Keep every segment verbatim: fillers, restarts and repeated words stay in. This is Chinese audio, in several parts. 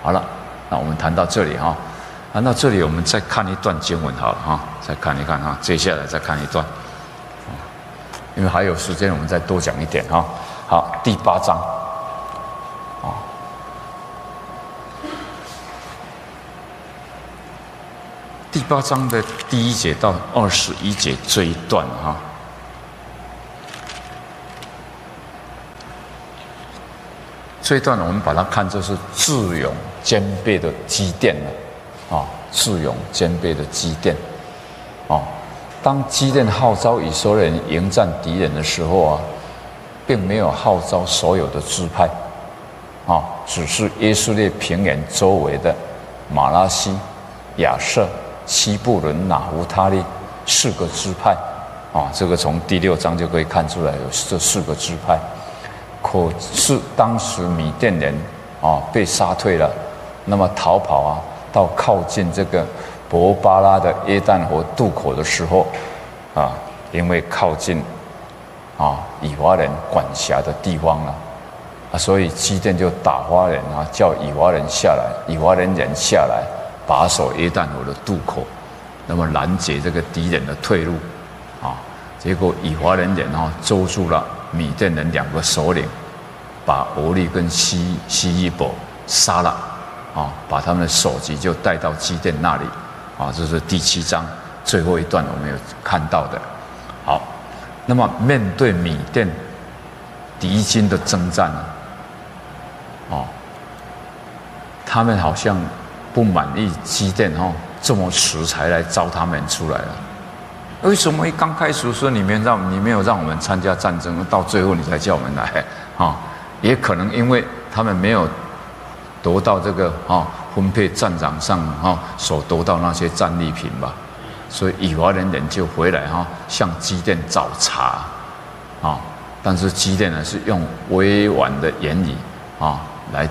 好了，那我们谈到这里哈，谈到这里，我们再看一段经文好了哈，再看一看哈，接下来再看一段，因为还有时间，我们再多讲一点哈。好，第八章，啊，第八章的第一节到二十一节这一段哈。这一段我们把它看作是智勇兼备的积淀了，啊，智勇兼备的积淀，啊，当基甸号召以色列人迎战敌人的时候啊，并没有号召所有的支派，啊，只是耶斯列平原周围的马拉西、亚设、西布伦、拿弗他利四个支派，啊，这个从第六章就可以看出来有这四个支派。可是当时米甸人啊被杀退了，那么逃跑啊到靠近这个伯巴拉的约旦河渡口的时候啊，因为靠近啊以法人管辖的地方了啊，所以基甸就打发人啊叫以法人下来，以法人人下来把守约旦河的渡口，那么拦截这个敌人的退路啊，结果以法人人啊捉住了米甸人两个首领，把俄利跟西西伊伯杀了，啊，把他们的首级就带到基甸那里，啊，这是第七章最后一段我们有看到的。好，那么面对米甸敌军的征战，啊，他们好像不满意基甸哦这么迟才来招他们出来了。为什么一刚开始说你没让你没有让我们参加战争，到最后你才叫我们来啊？也可能因为他们没有得到这个啊分配战场上啊所得到那些战利品吧，所以以法人人就回来哈向基甸找茬啊，但是基甸呢是用委婉的言语啊来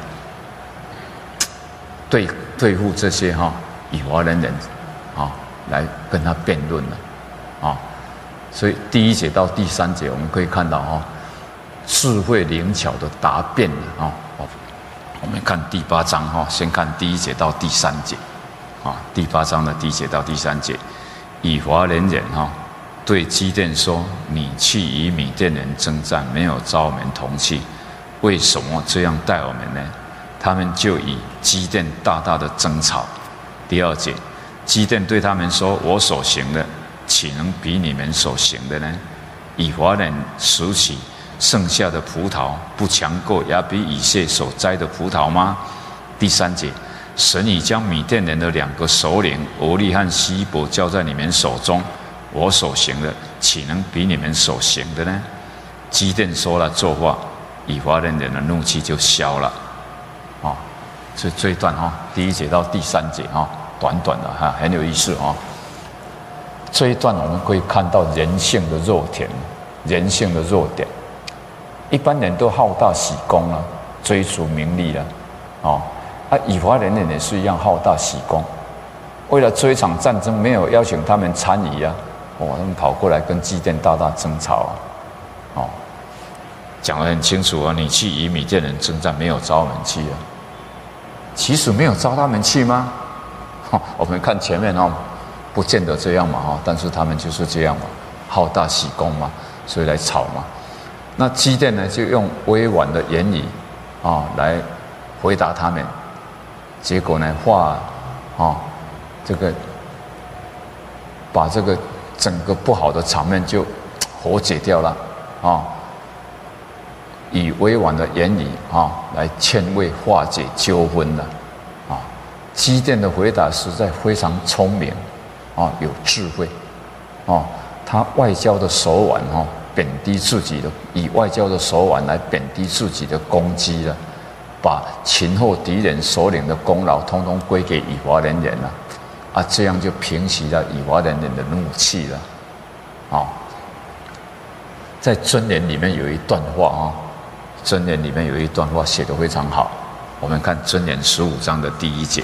对对付这些哈以法人人啊来跟他辩论了。啊，所以第一节到第三节，我们可以看到哦，智慧灵巧的答辩啊。我们看第八章哈，先看第一节到第三节，啊，第八章的第一节到第三节，以法莲人哈对基甸说：“你去与米甸人征战，没有召我们同去，为什么这样待我们呢？”他们就以基甸大大的争吵。第二节，基甸对他们说：“我所行的，岂能比你们所行的呢？以法莲拾起剩下的葡萄，不强过亚比以谢所摘的葡萄吗？”第三节，神已将米甸人的两个首领俄利和希伯交在你们手中，我所行的，岂能比你们所行的呢？基甸说了这话，以法莲人的怒气就消了。啊，这这一段哈，第一节到第三节哈，短短的哈，很有意思哈。这一段我们可以看到人性的弱点，人性的弱点。一般人都好大喜功啊，追逐名利了，哦，啊，以法莲人也是一样好大喜功。为了这一场战争，没有邀请他们参与啊，哦，他们跑过来跟基甸大大争吵啊，哦，讲得很清楚啊，你去与米甸人征战，没有召我们去啊。其实没有召他们去吗？哦，我们看前面哦。不见得这样嘛哈，但是他们就是这样嘛，好大喜功嘛，所以来吵嘛。那基甸呢，就用委婉的言语啊来回答他们，结果呢，化啊这个把这个整个不好的场面就和解掉了啊，以委婉的言语啊来劝慰化解纠纷了啊。基甸的回答实在非常聪明。啊，有智慧，啊，他外交的手腕哈，贬低自己的，以外交的手腕来贬低自己的攻击了，把擒获敌人首领的功劳通通归给以法莲人了，啊，这样就平息了以法莲人的怒气了，啊，在箴言里面有一段话啊，箴言里面有一段话写得非常好，我们看箴言十五章的第一节。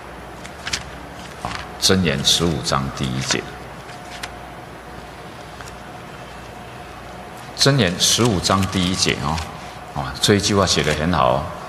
箴言十五章第一节，箴言十五章第一节啊，啊，这一句话写得很好哦。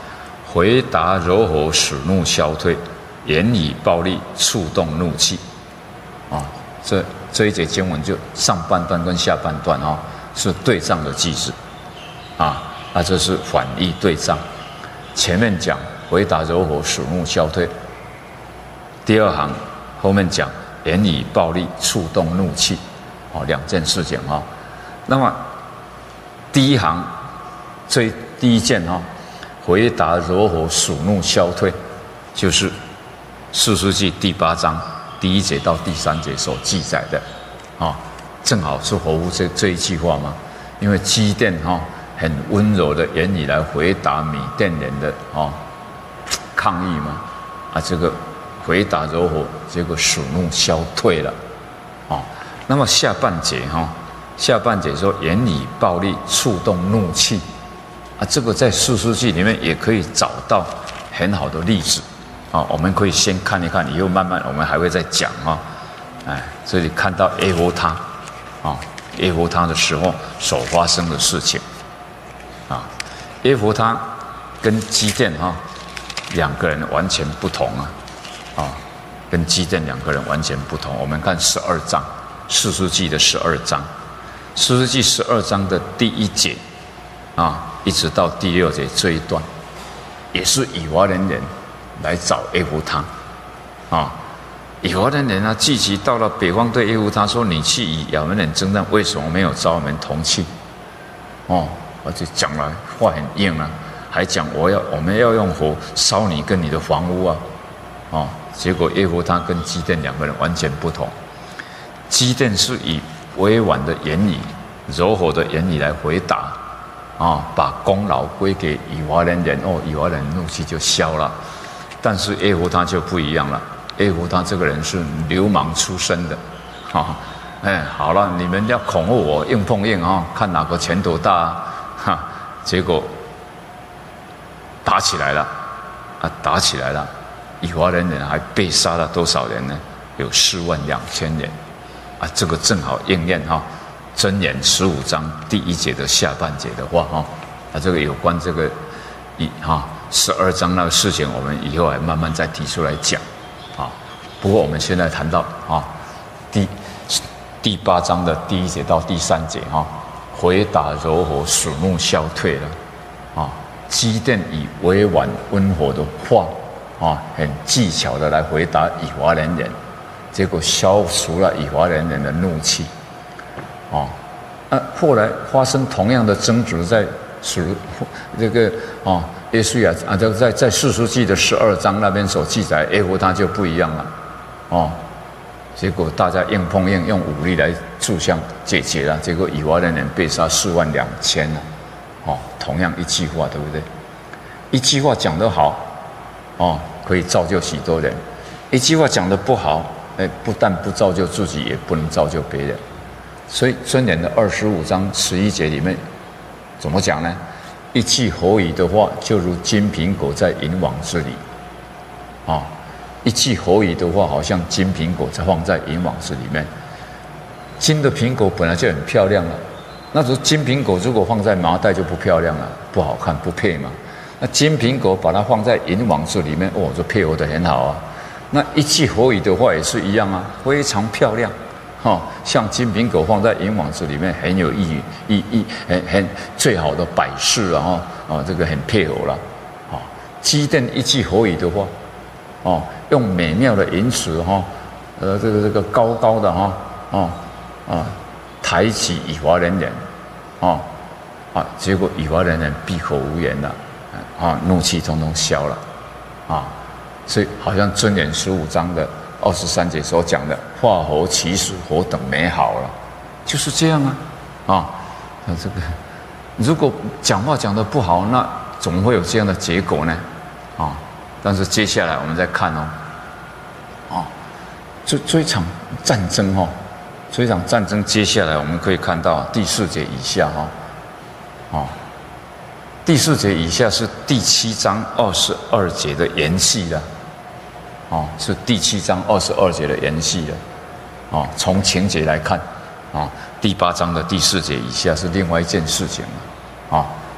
回答柔和，使怒消退，言语暴力，触动怒气。啊，这这一节经文就上半段跟下半段啊、哦、是对仗的句子，啊，那这是反义对仗。前面讲回答柔和，使怒消退，第二行后面讲言语暴力，触动怒气，哦，两件事情啊、哦。那么第一行最第一件啊、哦，回答柔和，使怒消退，就是士师记第八章第一节到第三节所记载的，啊，正好是合乎这这一句话嘛。因为基甸哈、哦、很温柔的言语来回答米甸人的啊、哦、抗议嘛，啊，这个回答柔和，结果使怒消退了，啊，那么下半节哈、哦，下半节说言语暴力，触动怒气，啊，这个在士师记里面也可以找到很好的例子。啊，我们可以先看一看，以后慢慢我们还会再讲啊。哎，这里看到耶弗他，啊，耶弗他的时候所发生的事情，啊，耶弗他跟基甸哈、啊、两个人完全不同啊，啊，跟基甸两个人完全不同。我们看十二章，士师记的十二章，士师记十二章的第一节啊，一直到第六节这一段，也是以法莲人来找耶弗他，啊，以法莲人啊聚集到了北方，对耶弗他说：“你去与亚扪人征战，为什么没有召我们同去？”哦，而且讲了话很硬啊，还讲我要我们要用火烧你跟你的房屋啊，哦，结果耶弗他跟基甸两个人完全不同。基甸是以委婉的言语、柔和的言语来回答，啊，把功劳归给以法莲人，哦，以法莲人怒气就消了。但是耶弗他就不一样了，耶弗他这个人是流氓出身的，哈、哦，哎，好了，你们要恐吓我，硬碰硬啊、哦，看哪个拳头大啊，哈，结果打起来了，啊，打起来了，以法莲人还被杀了多少人呢？有四万两千人，啊，这个正好应验哈、哦，箴言十五章第一节的下半节的话哈、哦，啊，这个有关这个一哈。十二章那个事情，我们以后还慢慢再提出来讲，啊，不过我们现在谈到啊，第第八章的第一节到第三节哈、啊，回答柔和，使怒消退了，啊，基甸以委婉温和的话，啊，很技巧的来回答以法莲人，结果消除了以法莲人的怒气，啊，啊，后来发生同样的争执在属这个啊。耶稣亚啊，这在在士师记的十二章那边所记载，耶弗他就不一样了，哦，结果大家硬碰硬，用武力来互相解决了，结果以法莲人被杀四万两千了，哦，同样一句话，对不对？一句话讲得好，哦，可以造就许多人；一句话讲得不好，哎，不但不造就自己，也不能造就别人。所以箴言的二十五章十一节里面怎么讲呢？一句合宜的话，就如金苹果在银网子里，啊，一句合宜的话，好像金苹果在放在银网子里面。金的苹果本来就很漂亮了，那时候金苹果如果放在麻袋就不漂亮了，不好看，不配嘛。那金苹果把它放在银网子里面，哦，就配合得很好啊。那一句合宜的话也是一样啊，非常漂亮。哈、哦，像金苹果放在银网子里面很有意义，意义很很最好的摆饰啊！哈、哦，这个很配合了。啊、哦，基甸一句合宜的话，哦，用美妙的言辞哈，呃，这个这个高高的哈，哦啊，抬起以法莲人，哦啊，结果以法莲人闭口无言了，啊，怒气统统消了，啊，所以好像箴言十五章的二十三节所讲的“化合其实，何等美好了”，就是这样啊！啊，那这个如果讲话讲得不好，那怎么会有这样的结果呢？啊！但是接下来我们再看哦，啊，这这一场战争哈、哦，这一场战争接下来我们可以看到第四节以下哈、哦，啊，第四节以下是第七章二十二节的延续了。哦，是第七章二十二节的延续了。哦，从情节来看，啊、哦，第八章的第四节以下是另外一件事情了。啊、哦，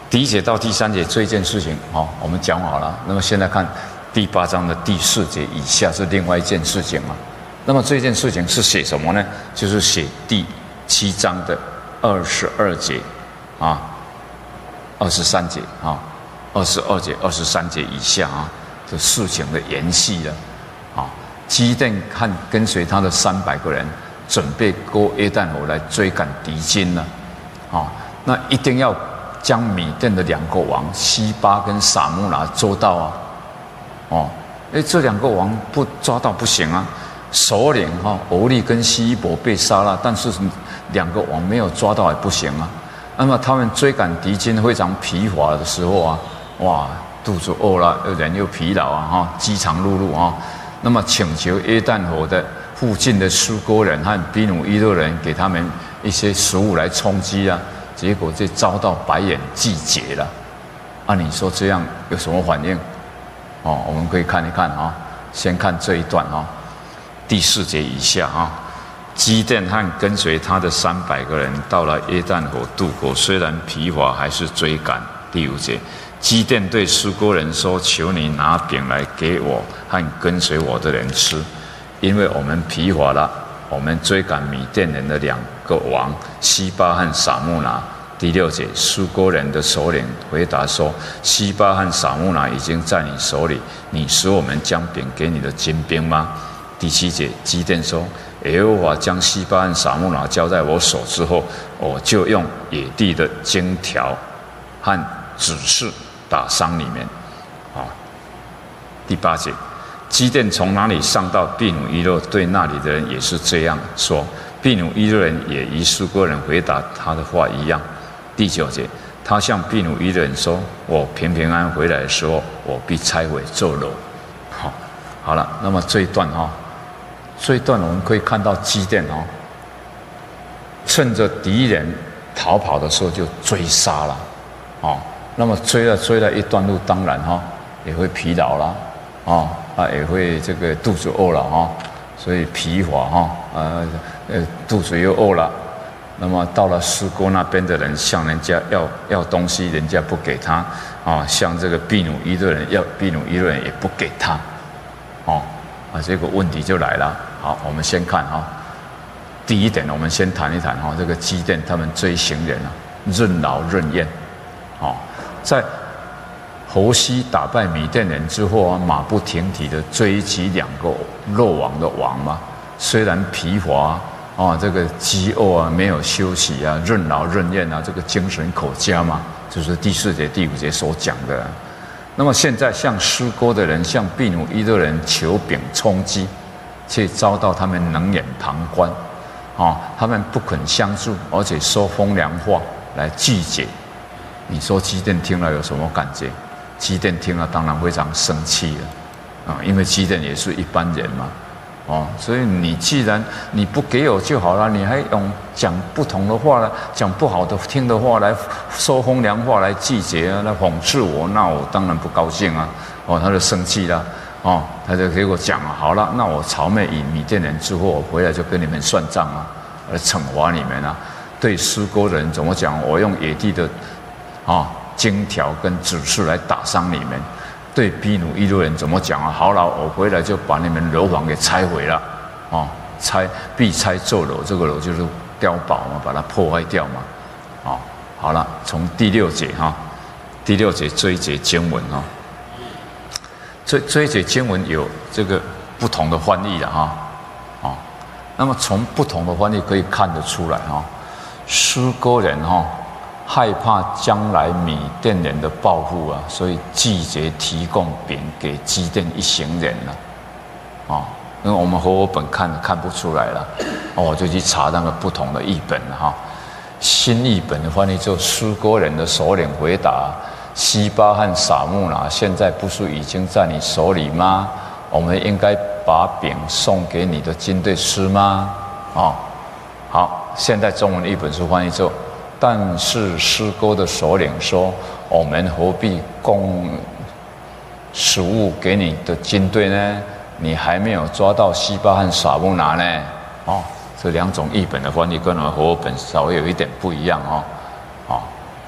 第一节到第三节这一件事情，哦，我们讲好了。那么现在看第八章的第四节以下是另外一件事情啊。那么这件事情是写什么呢？就是写第七章的二十二节啊，二十三节啊，二十二节、二十三节以下啊的事情的延续了啊。基甸和跟随他的三百个人准备过约旦河来追赶敌军了啊。那一定要将米甸的两个王西巴跟撒慕拿捉到啊。哦，哎，这两个王不抓到不行啊。首领哈俄利跟希伯被杀了，但是两个王没有抓到也不行啊。那么他们追赶敌军非常疲乏的时候啊，哇，肚子饿了，人又疲劳啊，哈，饥肠辘辘啊。那么请求约旦河的附近的苏哥人和比努伊勒人给他们一些食物来充饥啊，结果就遭到白眼击节了。啊，你说这样有什么反应？哦，我们可以看一看啊，先看这一段啊。第四节以下啊，基甸和跟随他的三百个人到了约旦河渡过，虽然疲乏，还是追赶。第五节，基甸对苏哥人说：“求你拿饼来给我和跟随我的人吃，因为我们疲乏了。我们追赶米甸人的两个王西巴和撒慕拿。”第六节，苏哥人的首领回答说：“西巴和撒慕拿已经在你手里，你使我们将饼给你的精兵吗？”第七节，基甸说：“耶和华将西巴和撒慕拿交在我手之后，我就用野地的荆条和指示打伤你们。”啊，第八节，基甸从哪里上到毗努伊勒，对那里的人也是这样说。毗努伊勒人也与苏哥人回答他的话一样。第九节，他向毗努伊勒人说：“我平平安安回来的时候，我必拆毁这楼。”好，好了，那么这一段哈。这一段我们可以看到基甸哦，趁着敌人逃跑的时候就追杀了，哦，那么追了追了一段路，当然哈、哦、也会疲劳了，哦啊也会这个肚子饿了哈、哦，所以疲乏哈，呃呃肚子又饿了，那么到了苏哥那边的人向人家要要东西，人家不给他，啊、哦，向这个毗努伊勒人要，毗努伊勒人也不给他，哦。啊，这个问题就来了。好，我们先看哈，第一点，我们先谈一谈哈，这个基甸他们追行人啊，任劳任怨。好，在侯西打败米甸人之后啊，马不停蹄的追击两个漏网的王嘛。虽然疲乏啊，这个饥饿啊，没有休息啊，任劳任怨啊，这个精神可嘉嘛，就是第四节、第五节所讲的。那么现在向苏哥的人、向毗努伊勒人求饼充饥，却遭到他们冷眼旁观，啊，他们不肯相助，而且说风凉话来拒绝。你说基甸听了有什么感觉？基甸听了当然非常生气了，啊，因为基甸也是一般人嘛，哦，所以你既然你不给我就好了，你还用讲不同的话来讲不好的听的话来说风凉话来拒绝啊，来讽刺我，那我当然不高兴啊，哦，他就生气了，哦，他就给我讲好了，那我朝灭以米甸人之后，我回来就跟你们算账啊，来惩罚你们啊。对苏哥人怎么讲？我用野地的啊、哦、荆条跟指示来打伤你们。对毗努伊勒人怎么讲啊？好了，我回来就把你们楼房给拆毁了，哦，拆必拆这楼，这个楼就是碉堡嘛，把它破坏掉嘛，哦，好了，从第六节哈，第六节这一节经文哈，这这一节经文有这个不同的翻译的哈，哦，那么从不同的翻译可以看得出来哈，苏哥人哈。害怕将来米甸人的报复啊，所以拒绝提供饼给基甸一行人了，啊、哦，因为我们和我本看看不出来了，哦，我就去查那个不同的译本了哈。新译本的翻译就苏哥人的首领回答：西巴和撒慕拿现在不是已经在你手里吗？我们应该把饼送给你的军队吃吗？哦，好，现在中文译本是翻译就。但是苏哥的首领说：“我们何必供食物给你的军队呢？你还没有抓到西巴和撒慕拿呢。”哦，这两种译本的翻译跟我和我本稍微有一点不一样哦。哦，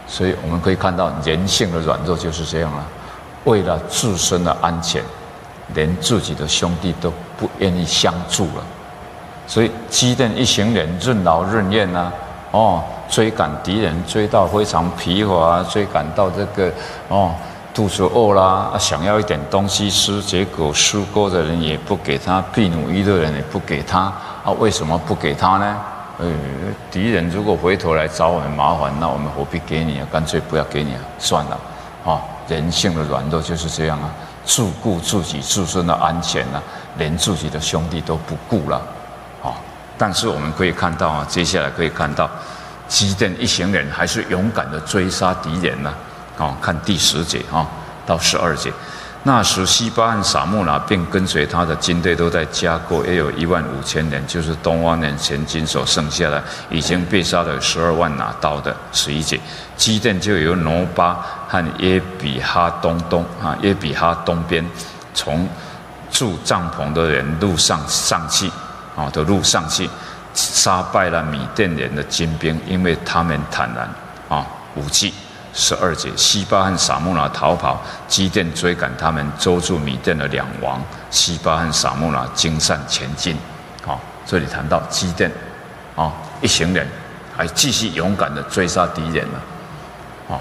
所以我们可以看到人性的软弱就是这样了，为了自身的安全，连自己的兄弟都不愿意相助了。所以基甸一行人任劳任怨啊，哦，追赶敌人，追到非常疲乏，追赶到这个哦肚子饿啦，啊，想要一点东西吃，结果苏沟的人也不给他，毗努伊的人也不给他啊，为什么不给他呢？呃，敌人如果回头来找我们麻烦，那我们何必给你啊？干脆不要给你啊，算了。啊，人性的软弱就是这样啊，自顾自己自身的安全啊，连自己的兄弟都不顾了。啊，但是我们可以看到啊，接下来可以看到，基甸一行人还是勇敢的追杀敌人呐。啊，看第十节啊到十二节。那时西巴和撒慕拿并跟随他的军队都在加过，也有一万五千人，就是东方人全军所剩下的，已经被杀了十二万拿刀的。十一节，基甸就由挪巴和耶比哈东东啊耶比哈东边，从住帐篷的人路上上去啊的路上去，杀败了米甸人的军兵，因为他们坦然啊无忌。十二节，西巴和撒慕拿逃跑，基甸追赶他们，捉住米甸的两王。西巴和撒慕拿惊散前进。好、哦，这里谈到基甸，啊、哦，一行人还继续勇敢的追杀敌人了。哦，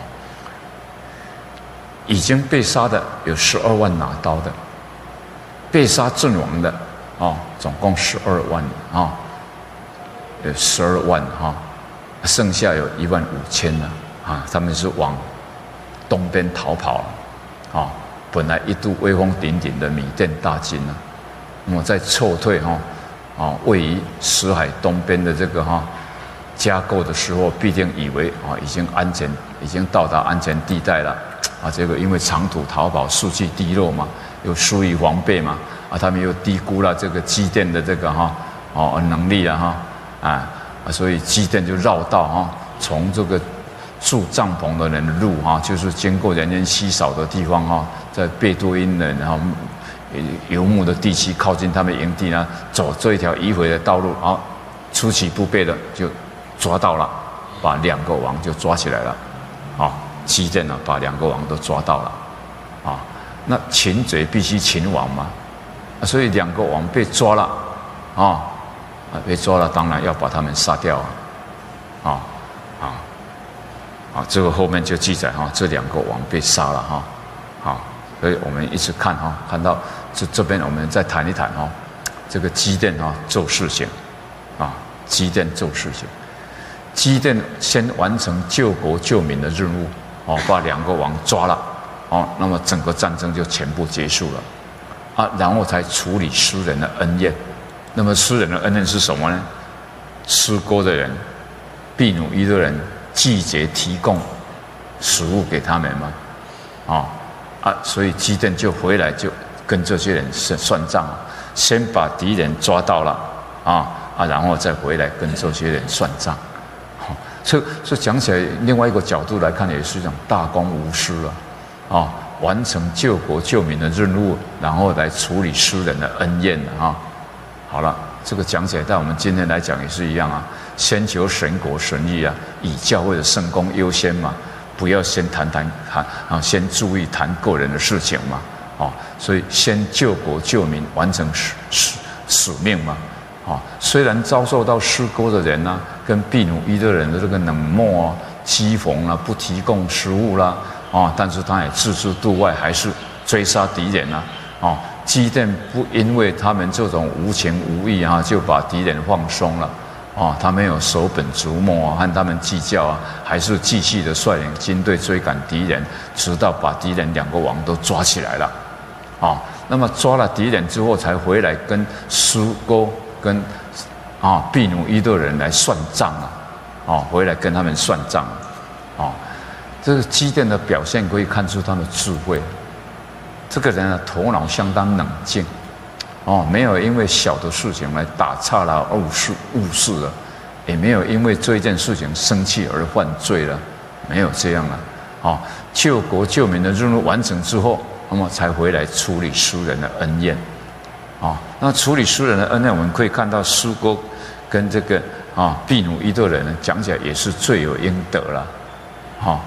已经被杀的有十二万拿刀的，被杀阵亡的，哦，总共十二万啊、哦，有十二万哈、哦，剩下有一万五千呢。啊，他们是往东边逃跑了，啊，本来一度威风鼎鼎的米甸大军呢，那么在撤退哈，啊，位于死海东边的这个哈加构的时候，必定以为啊已经安全，已经到达安全地带了，啊，结果因为长途逃跑，士气低落嘛，又疏于防备嘛，啊，他们又低估了这个基甸的这个哈哦能力啊哈啊，所以基甸就绕道哈，从这个住帐篷的人的路哈，就是经过人烟稀少的地方哈，在贝多因人然后游牧的地区靠近他们营地呢，走这一条迂回的道路，然后出其不备的就抓到了，把两个王就抓起来了，啊，基甸呢把两个王都抓到了，啊，那擒贼必须擒王嘛，所以两个王被抓了，啊，啊被抓了，当然要把他们杀掉啊，啊啊。啊，这个后面就记载哈，这两个王被杀了哈，好，所以我们一直看哈，看到这这边我们再谈一谈哈，这个基甸哈做事情，啊，基甸做事情，基甸先完成救国救民的任务，哦，把两个王抓了，哦，那么整个战争就全部结束了，啊，然后才处理私人的恩怨，那么私人的恩怨是什么呢？吃锅的人，毗努伊的人。季节提供食物给他们嘛，啊啊，所以基甸就回来就跟这些人算算账，先把敌人抓到了啊啊，然后再回来跟这些人算账。好，所以所以讲起来，另外一个角度来看，也是一种大公无私了啊，完成救国救民的任务，然后来处理私人的恩怨啊。好了，这个讲起来，在我们今天来讲也是一样啊。先求神国神义啊，以教会的圣工优先嘛，不要先谈谈谈啊，先注意谈个人的事情嘛，啊，所以先救国救民，完成使使使命嘛，啊，虽然遭受到失锅的人啊，跟毗努伊的人的这个冷漠啊、讥讽啊、不提供食物啦，啊，但是他也置之度外，还是追杀敌人啊，啊，基甸不因为他们这种无情无义啊，就把敌人放松了。哦，他没有守本逐末啊，和他们计较啊，还是继续的率领军队追赶敌人，直到把敌人两个王都抓起来了。啊、哦，那么抓了敌人之后，才回来跟苏沟跟啊毗努伊的人来算账啊，哦，回来跟他们算账啊，哦，这个基甸的表现可以看出他的智慧。这个人啊，头脑相当冷静。哦，没有因为小的事情来打岔了、误事、误事了，也没有因为这一件事情生气而犯罪了，没有这样了。哦，救国救民的任务完成之后，那么才回来处理私人的恩怨。哦，那处理私人的恩怨，我们可以看到苏沟跟这个啊毗努伊的人呢，讲起来也是罪有应得了。哈、哦，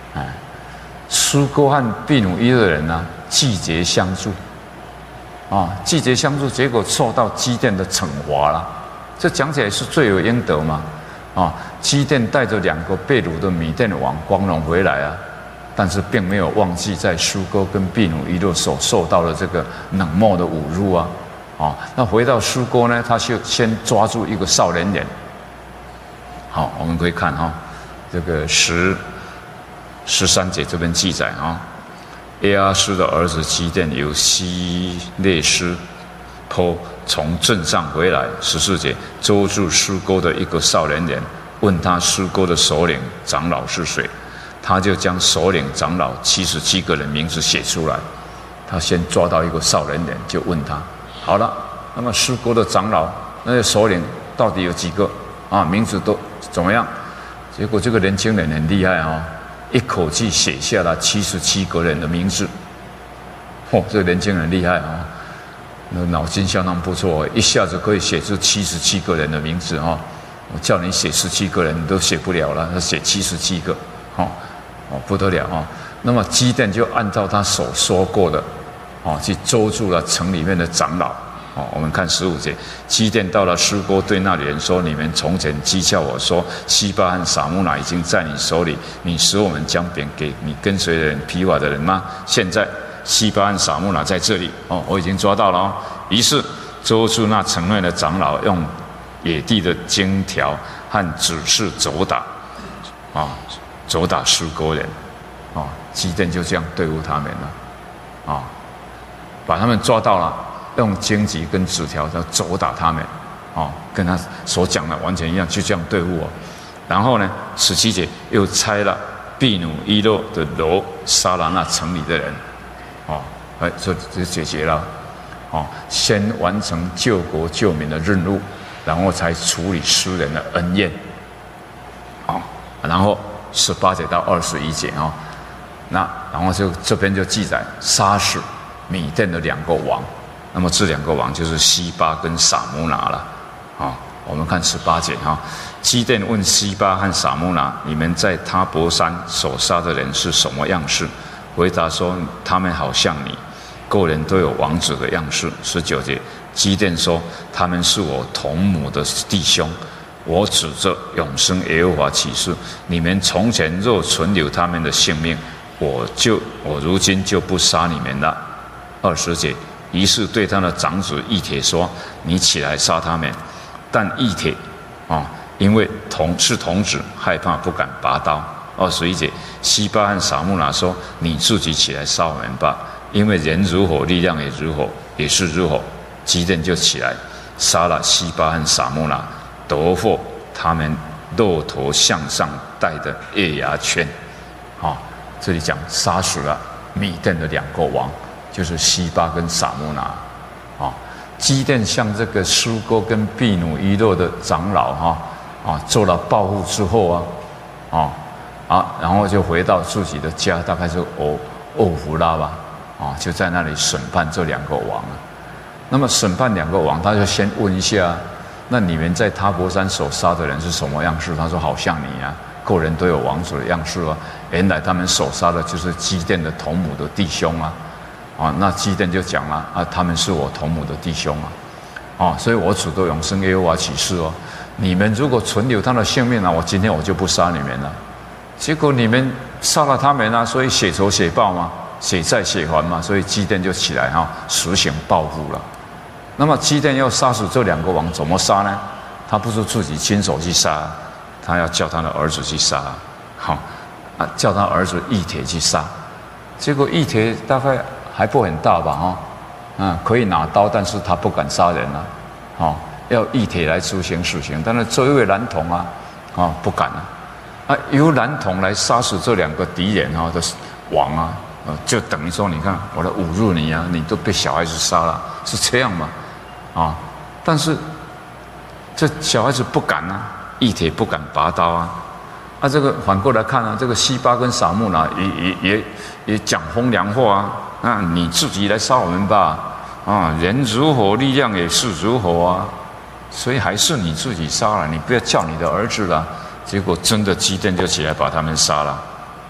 哎，苏哥和毗努伊勒人呢，季节相助，啊，季节相助，结果受到基甸的惩罚了。这讲起来是罪有应得嘛，啊，基甸带着两个被掳的米甸王光荣回来啊，但是并没有忘记在苏哥跟毗努伊勒所受到的这个冷漠的侮辱啊，啊，那回到苏哥呢，他就先抓住一个少年人。好，我们可以看哈，这个十十三节这边记载啊，耶阿斯的儿子基甸由希列斯坡从镇上回来。十四节，捉住苏哥的一个少年人，问他苏哥的首领长老是谁，他就将首领长老七十七个人名字写出来。他先抓到一个少年人，就问他，好了，那么苏哥的长老那些首领到底有几个啊？名字都怎么样？结果这个年轻人很厉害啊，一口气写下了七十七个人的名字。哦，这个年轻人厉害啊，那脑筋相当不错，一下子可以写出七十七个人的名字啊！我叫你写十七个人，你都写不了了，他写七十七个，哦哦不得了啊！那么基甸就按照他所说过的，哦，去捉住了城里面的长老。哦，我们看十五节，基甸到了苏哥，对那里人说：“你们从前讥笑我说，西巴和撒慕拿已经在你手里，你使我们将饼给你跟随的人、疲乏的人吗？现在西巴和撒慕拿在这里，哦，我已经抓到了哦。”于是捉住那城内的长老，用野地的荆条和指示肘打，啊、哦，肘打苏哥人，啊、哦，基甸就这样对付他们了，啊、哦，把他们抓到了。用荆棘跟纸条要肘打他们，哦，跟他所讲的完全一样，就这样对付我。然后呢，十七节又拆了毗努伊勒的楼，杀了那城里的人，哦，哎，这就解决了，哦，先完成救国救民的任务，然后才处理私人的恩怨，哦，然后十八节到二十一节哦，那然后就这边就记载杀死米甸的两个王。那么这两个王就是西巴跟撒慕拿了，啊、哦，我们看十八节哈，基甸问西巴和撒慕拿：“你们在他伯山所杀的人是什么样式？”回答说：“他们好像你，个人都有王子的样式。”十九节，基甸说：“他们是我同母的弟兄，我指着永生耶和华起誓，你们从前若存留他们的性命，我就我如今就不杀你们了。”二十节。于是对他的长子以铁说：“你起来杀他们。”但以铁啊，因为同是童子，害怕不敢拔刀。二十一节，西巴和撒慕拿说：“你自己起来杀我们吧，因为人如火，力量也如火，也是如火。”基甸就起来杀了西巴和撒慕拿，夺获他们骆驼项上戴的月牙圈。啊，这里讲杀死了米甸的两个王。就是西巴跟撒慕拿，啊，基甸向这个苏哥跟毗努伊勒的长老哈啊做了报复之后啊，啊啊，然后就回到自己的家，大概是欧欧弗拉吧，啊，就在那里审判这两个王啊。那么审判两个王，他就先问一下，那你们在他伯山所杀的人是什么样式？他说好像你啊，个人都有王子的样式啊。原来他们所杀的就是基甸的同母的弟兄啊。啊，那基甸就讲了啊，他们是我同母的弟兄啊，啊，所以我主的永生耶和华起誓哦，你们如果存留他的性命啊，我今天我就不杀你们了。结果你们杀了他们啊，所以血仇血报嘛，血债血还嘛，所以基甸就起来哈、啊，实行报复了。那么基甸要杀死这两个王，怎么杀呢？他不是自己亲手去杀，他要叫他的儿子去杀，好啊，叫他儿子以铁去杀。结果以铁大概还不很大吧，哈，嗯，可以拿刀，但是他不敢杀人啊，哦，要以铁来执行死刑。但是这一位男童啊，啊，不敢啊，啊，由男童来杀死这两个敌人啊的王啊，呃，就等于说，你看我来侮辱你啊，你都被小孩子杀了，是这样嘛，啊，但是这小孩子不敢啊，以铁不敢拔刀啊。啊，这个反过来看啊，这个西巴跟撒慕拿也也也也讲风凉话啊，啊，你自己来杀我们吧，啊，人如火，力量也是如火啊，所以还是你自己杀了，你不要叫你的儿子了。结果真的基甸就起来把他们杀了，啊，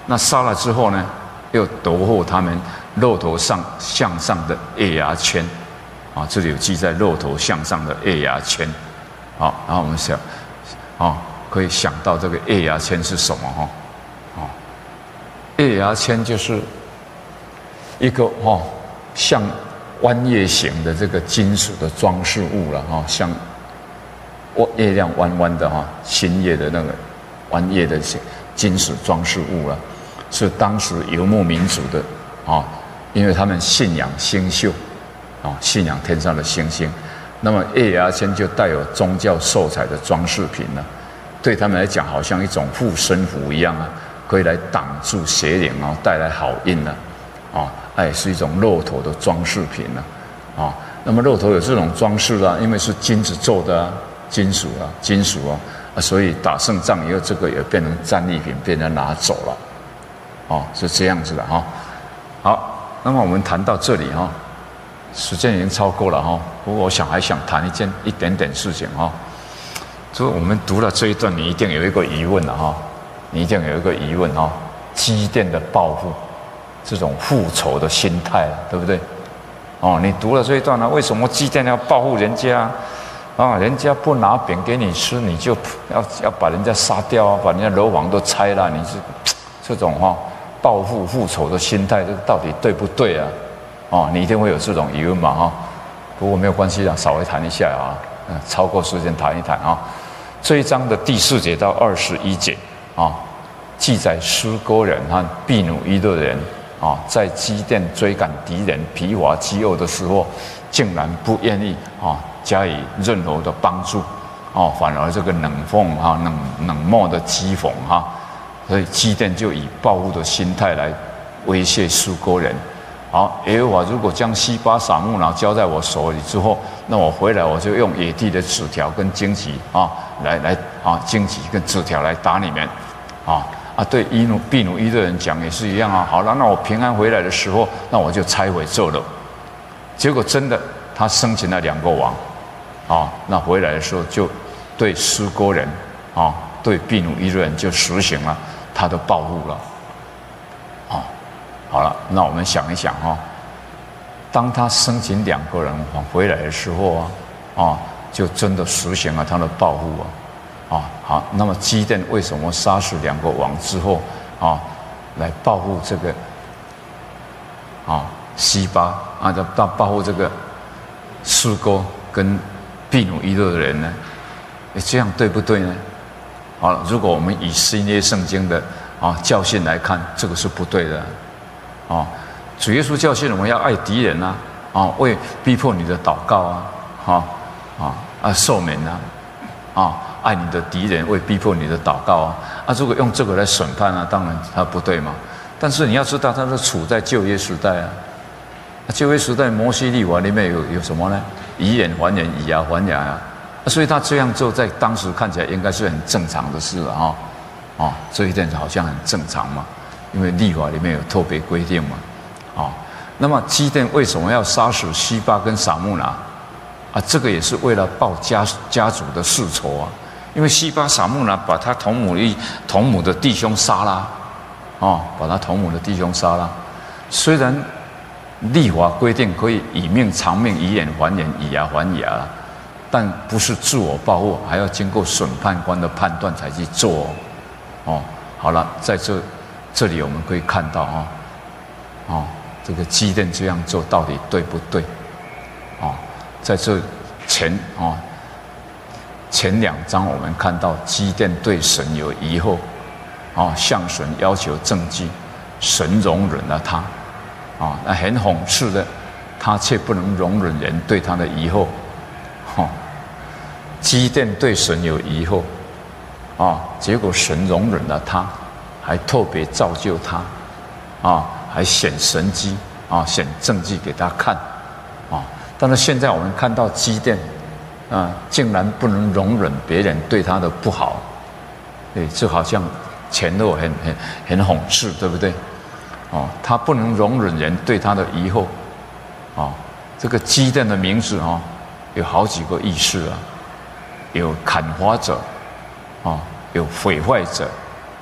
那杀了之后呢，又夺获他们骆驼上项上的月牙签，啊，这里有记载骆驼项上的月牙签，好，然后我们想，啊，可以想到这个月牙签是什么哈？啊，月牙签就是一个哈像弯月形的这个金属的装饰物了哈，像月亮弯弯的哈，新月的那个弯月的金属装饰物了。是当时游牧民族的啊，因为他们信仰星宿啊，信仰天上的星星，那么月牙签就带有宗教色彩的装饰品呢，对他们来讲，好像一种护身符一样啊，可以来挡住邪灵啊，带来好运呢，啊，它也是一种骆驼的装饰品呢，啊，那么骆驼有这种装饰啊，因为是金子做的啊，金属啊，金属啊，啊，所以打胜仗以后，这个也变成战利品，被人拿走了。哦，是这样子的哈。好，那么我们谈到这里哈，时间已经超过了哈。不过我想还想谈一件一点点事情哈。就是我们读了这一段，你一定有一个疑问了哈，你一定有一个疑问哈。基甸的报复，这种复仇的心态，对不对？哦，你读了这一段呢，为什么基甸要报复人家？啊，人家不拿饼给你吃，你就要要把人家杀掉啊，把人家楼房都拆了，你是这种哈。报复复仇的心态，这到底对不对啊？哦，你一定会有这种疑问嘛，哈。不过没有关系啊，稍微谈一下啊，嗯，超过时间谈一谈啊。这一章的第四节到二十一节啊，记载施勾人和毗努伊勒人啊，在基甸追赶敌人、疲乏饥饿的时候，竟然不愿意啊加以任何的帮助，哦，反而这个冷讽啊、冷冷漠的讥讽哈。所以基甸就以报复的心态来威胁施勾人。好，耶和华如果将西巴撒木拿交在我手里之后，那我回来我就用野地的纸条跟荆棘啊，来来啊，荆棘跟纸条来打你们，啊啊，对伊努毗努伊的人讲也是一样啊。好了，那我平安回来的时候，那我就拆毁这了。结果真的，他生擒了两个王，啊，那回来的时候就对施勾人啊，对毗努伊的人就实行了他的报复了，啊，好了，那我们想一想哈、哦，当他生擒两个人回来的时候啊，啊，就真的实行了他的报复啊，啊，好，那么基甸为什么杀死两个王之后啊，来报复这个啊西巴啊，到报复这个施勾跟毗努伊勒的人呢？这样对不对呢？好，如果我们以新约圣经的啊教训来看，这个是不对的。啊，主耶稣教训我们要爱敌人啊，啊，为逼迫你的祷告啊，啊啊啊赦免啊，啊爱你的敌人，为逼迫你的祷告啊。啊，如果用这个来审判啊，当然它不对嘛。但是你要知道，它是处在旧约时代啊。旧约时代摩西律法里面有有什么呢？以眼还眼，以牙还牙啊。所以他这样做，在当时看起来应该是很正常的事了哈，啊，这一点好像很正常嘛，因为律法里面有特别规定嘛，啊，那么基甸为什么要杀死西巴跟撒木拿？啊，这个也是为了报家家族的世仇啊，因为西巴撒木拿把他同母一同母的弟兄杀了，啊，把他同母的弟兄杀了，虽然律法规定可以以命偿命，以眼还眼，以牙还牙。但不是自我报复，还要经过审判官的判断才去做哦。哦，好了，在这这里我们可以看到啊、哦，哦，这个基甸这样做到底对不对？哦，在这前啊、哦、前两章我们看到基甸对神有疑惑，啊、哦，向神要求证据，神容忍了他，啊、哦，那很讽刺的，他却不能容忍人对他的疑惑，哦。基甸对神有疑惑，啊，结果神容忍了他，还特别造就他，啊，还显神迹，啊，显证据给他看，啊，但是现在我们看到基甸，啊，竟然不能容忍别人对他的不好，对，这好像前后很很很讽刺，对不对？哦，他不能容忍人对他的疑惑，啊，这个基甸的名字啊，有好几个意思啊。有砍伐者，啊，有毁坏者，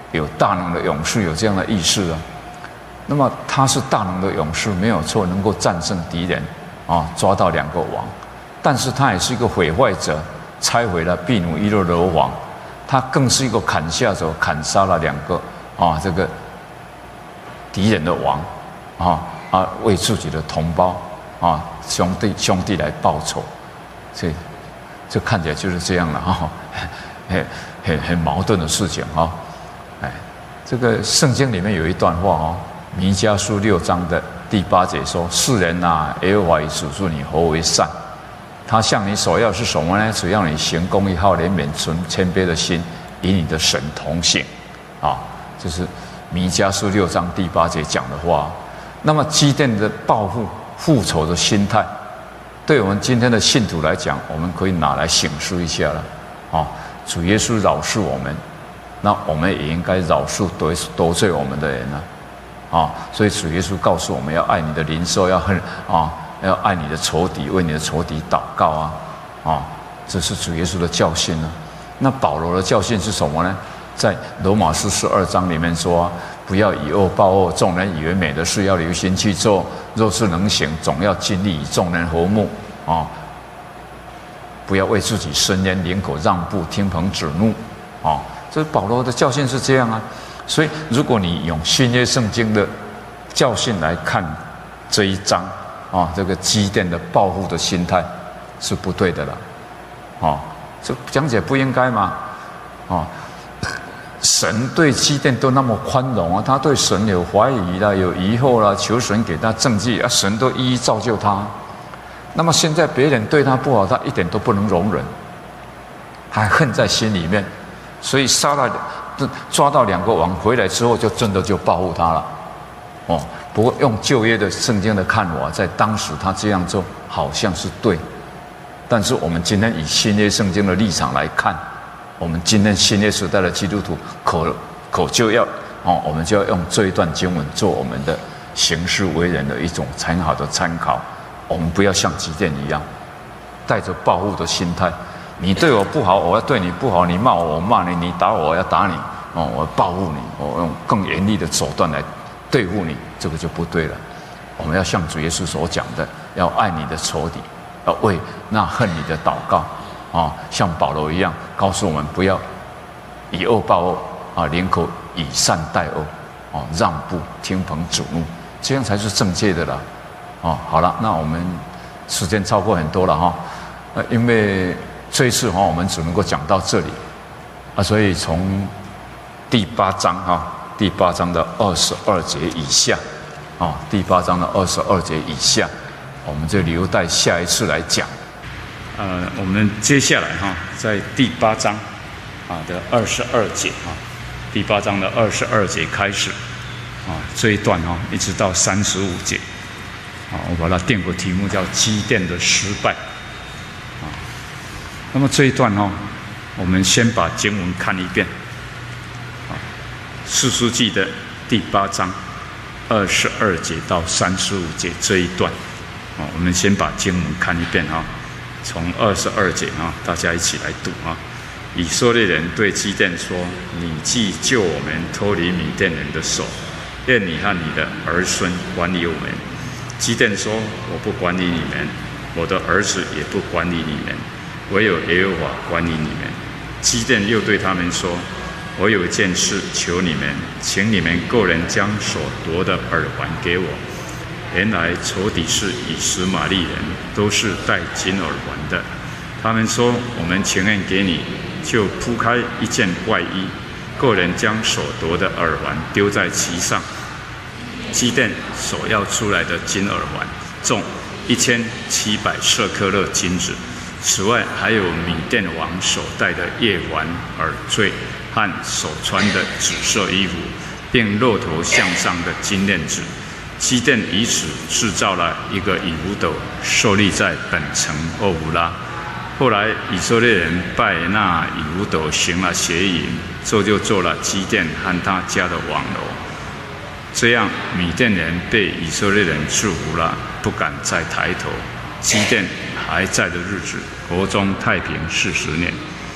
有大能的勇士，有这样的意思啊。那么他是大能的勇士，没有错，能够战胜敌人啊，抓到两个王。但是他也是一个毁坏者，拆毁了毗努伊勒罗王。他更是一个砍下手，砍杀了两个啊这个敌人的王啊啊，为自己的同胞啊兄弟兄弟来报仇。所以这看起来就是这样了哈，很很很矛盾的事情哈。哎，这个圣经里面有一段话哦，弥迦书六章的第八节说：“世人啊，耶和华已指出你何为善，他向你所要是什么呢？只要你行公义、好怜悯、存谦卑的心，与你的神同行。”啊，这是弥迦书六章第八节讲的话。那么基甸的报复、复仇的心态，对我们今天的信徒来讲，我们可以拿来省思一下了。啊，主耶稣饶恕我们，那我们也应该饶恕得得罪我们的人呢。啊，所以主耶稣告诉我们要爱你的邻舍，要恨啊，要爱你的仇敌，为你的仇敌祷告啊。啊，这是主耶稣的教训呢。那保罗的教训是什么呢？在罗马书十二章里面说，不要以恶报恶，众人以为美的事要留心去做，若是能行，总要尽力与众人和睦啊！不要为自己伸冤，领口让步，听凭指怒啊！这保罗的教训是这样啊。所以，如果你用新约圣经的教训来看这一章啊，这个基甸的报复的心态是不对的了啊！这讲解不应该吗？啊！神对基甸都那么宽容啊，他对神有怀疑啦，有疑惑啦，求神给他证据啊，神都一一造就他。那么现在别人对他不好，他一点都不能容忍，还恨在心里面，所以杀了抓到两个王回来之后，就真的就报复他了。哦，不过用旧约的圣经的看法，在当时他这样做好像是对，但是我们今天以新约圣经的立场来看。我们今天新约时代的基督徒可可就要哦，我们就要用这一段经文做我们的行事为人的一种很好的参考。我们不要像基甸一样，带着报复的心态。你对我不好，我要对你不好；你骂我，我骂你；你打我，我要打你。哦，我要报复你，我用更严厉的手段来对付你，这个就不对了。我们要像主耶稣所讲的，要爱你的仇敌，要为那恨你的祷告。啊，像保罗一样，告诉我们不要以恶报恶啊，领口以善待恶，啊，让步，听凭主怒，这样才是正确的啦。哦，好了，那我们时间超过很多了哈，呃，因为这一次哈，我们只能够讲到这里啊，所以从第八章哈，第八章的二十二节以下，啊，第八章的二十二节以下，我们就留待下一次来讲。呃，我们接下来哈，在第八章啊的二十二节啊，第八章的二十二节开始啊，这一段哈，一直到三十五节啊，我把它定个题目叫“基甸的失败”啊。那么这一段哈，我们先把经文看一遍啊，《士师记》的第八章二十二节到三十五节这一段啊，我们先把经文看一遍哈。从二十二节啊，大家一起来读啊。以色列人对基甸说：“你既救我们脱离米甸人的手，愿你和你的儿孙管理我们。”基甸说：“我不管理你们，我的儿子也不管理你们，唯有耶和华管理你们。”基甸又对他们说：“我有一件事求你们，请你们个人将所夺的耳环给我。”原来仇敌是以实玛利人，都是戴金耳环的。他们说：“我们情愿给你，就铺开一件外衣，个人将所夺的耳环丢在其上。”基甸所要出来的金耳环重一千七百舍客勒金子，此外还有米甸王所戴的叶环、耳坠和所穿的紫色衣服，并骆头项上的金链子。基甸以此制造了一个以弗斗，设立在本城欧弗拉。后来以色列人拜那以弗斗行了邪淫，这就做了基甸和他家的网楼。这样米甸人被以色列人制服了，不敢再抬头。基甸还在的日子，国中太平四十年。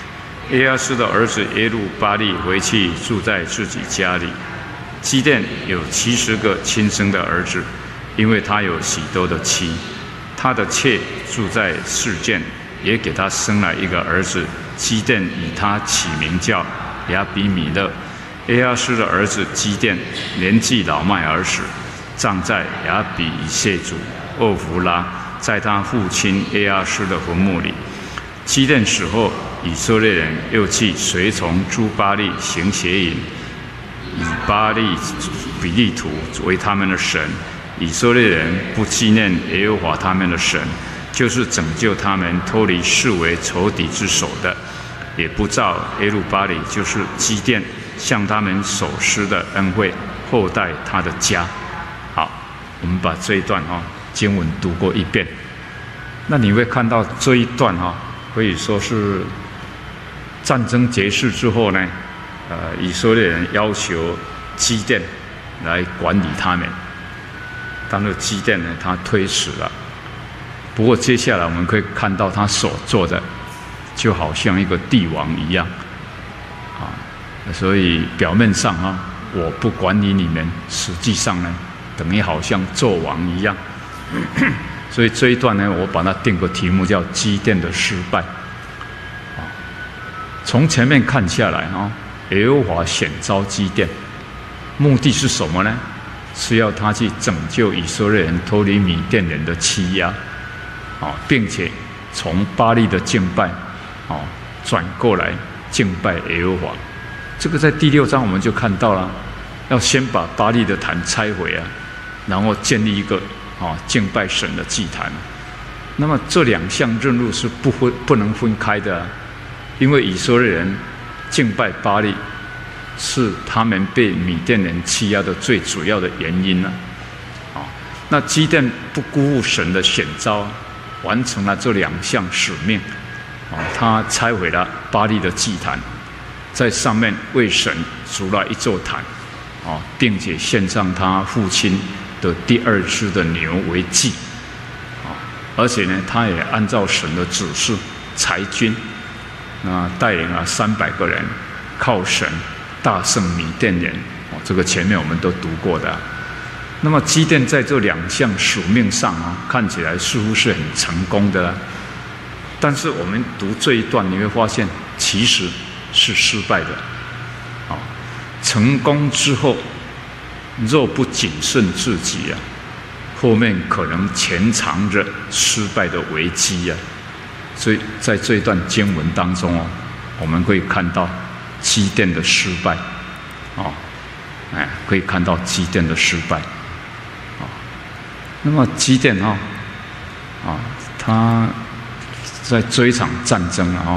耶亚斯的儿子耶路巴力回去住在自己家里。基甸有七十个亲生的儿子，因为他有许多的妻。他的妾住在示剑，也给他生了一个儿子。基甸以他起名叫亚比米勒。耶亚斯的儿子基甸年纪老迈而死，葬在亚比以谢族厄弗拉，在他父亲耶亚斯的坟墓里。基甸死后，以色列人又去随从诸巴力行邪淫，以巴力比利图为他们的神。以色列人不纪念耶和华他们的神，就是拯救他们脱离视为仇敌之手的，也不照耶路巴力，就是基甸向他们所施的恩惠，厚待他的家。好，我们把这一段哈、哦、经文读过一遍，那你会看到这一段哈、哦，可以说是战争结束之后呢，呃，以色列人要求基甸来管理他们，但是基甸呢，他推辞了。不过接下来我们可以看到他所做的，就好像一个帝王一样，啊，所以表面上啊，我不管理你们，实际上呢，等于好像纣王一样。所以这一段呢，我把它定个题目叫“基甸的失败”。啊，从前面看下来啊，耶和华选召基甸，目的是什么呢？是要他去拯救以色列人脱离米甸人的欺压，啊，并且从巴力的敬拜，啊，转过来敬拜耶和华。这个在第六章我们就看到了，要先把巴力的坛拆毁啊，然后建立一个啊敬拜神的祭坛。那么这两项任务是不分不能分开的啊，因为以色列人敬拜巴力是他们被米甸人欺压的最主要的原因呢。啊，那基甸不辜负神的选召，完成了这两项使命。啊，他拆毁了巴力的祭坛，在上面为神筑了一座坛，啊，并且献上他父亲的第二只的牛为祭。啊，而且呢，他也按照神的指示裁军，那带领了三百个人，靠神大胜米甸人。哦，这个前面我们都读过的。那么基甸在这两项使命上啊，看起来似乎是很成功的，但是我们读这一段，你会发现其实是失败的。啊，成功之后，若不谨慎自己啊，后面可能潜藏着失败的危机啊。所以在这一段经文当中哦，我们可以看到基甸的失败，哦，哎，可以看到基甸的失败，哦，那么基甸哈，啊，他在这一场战争啊，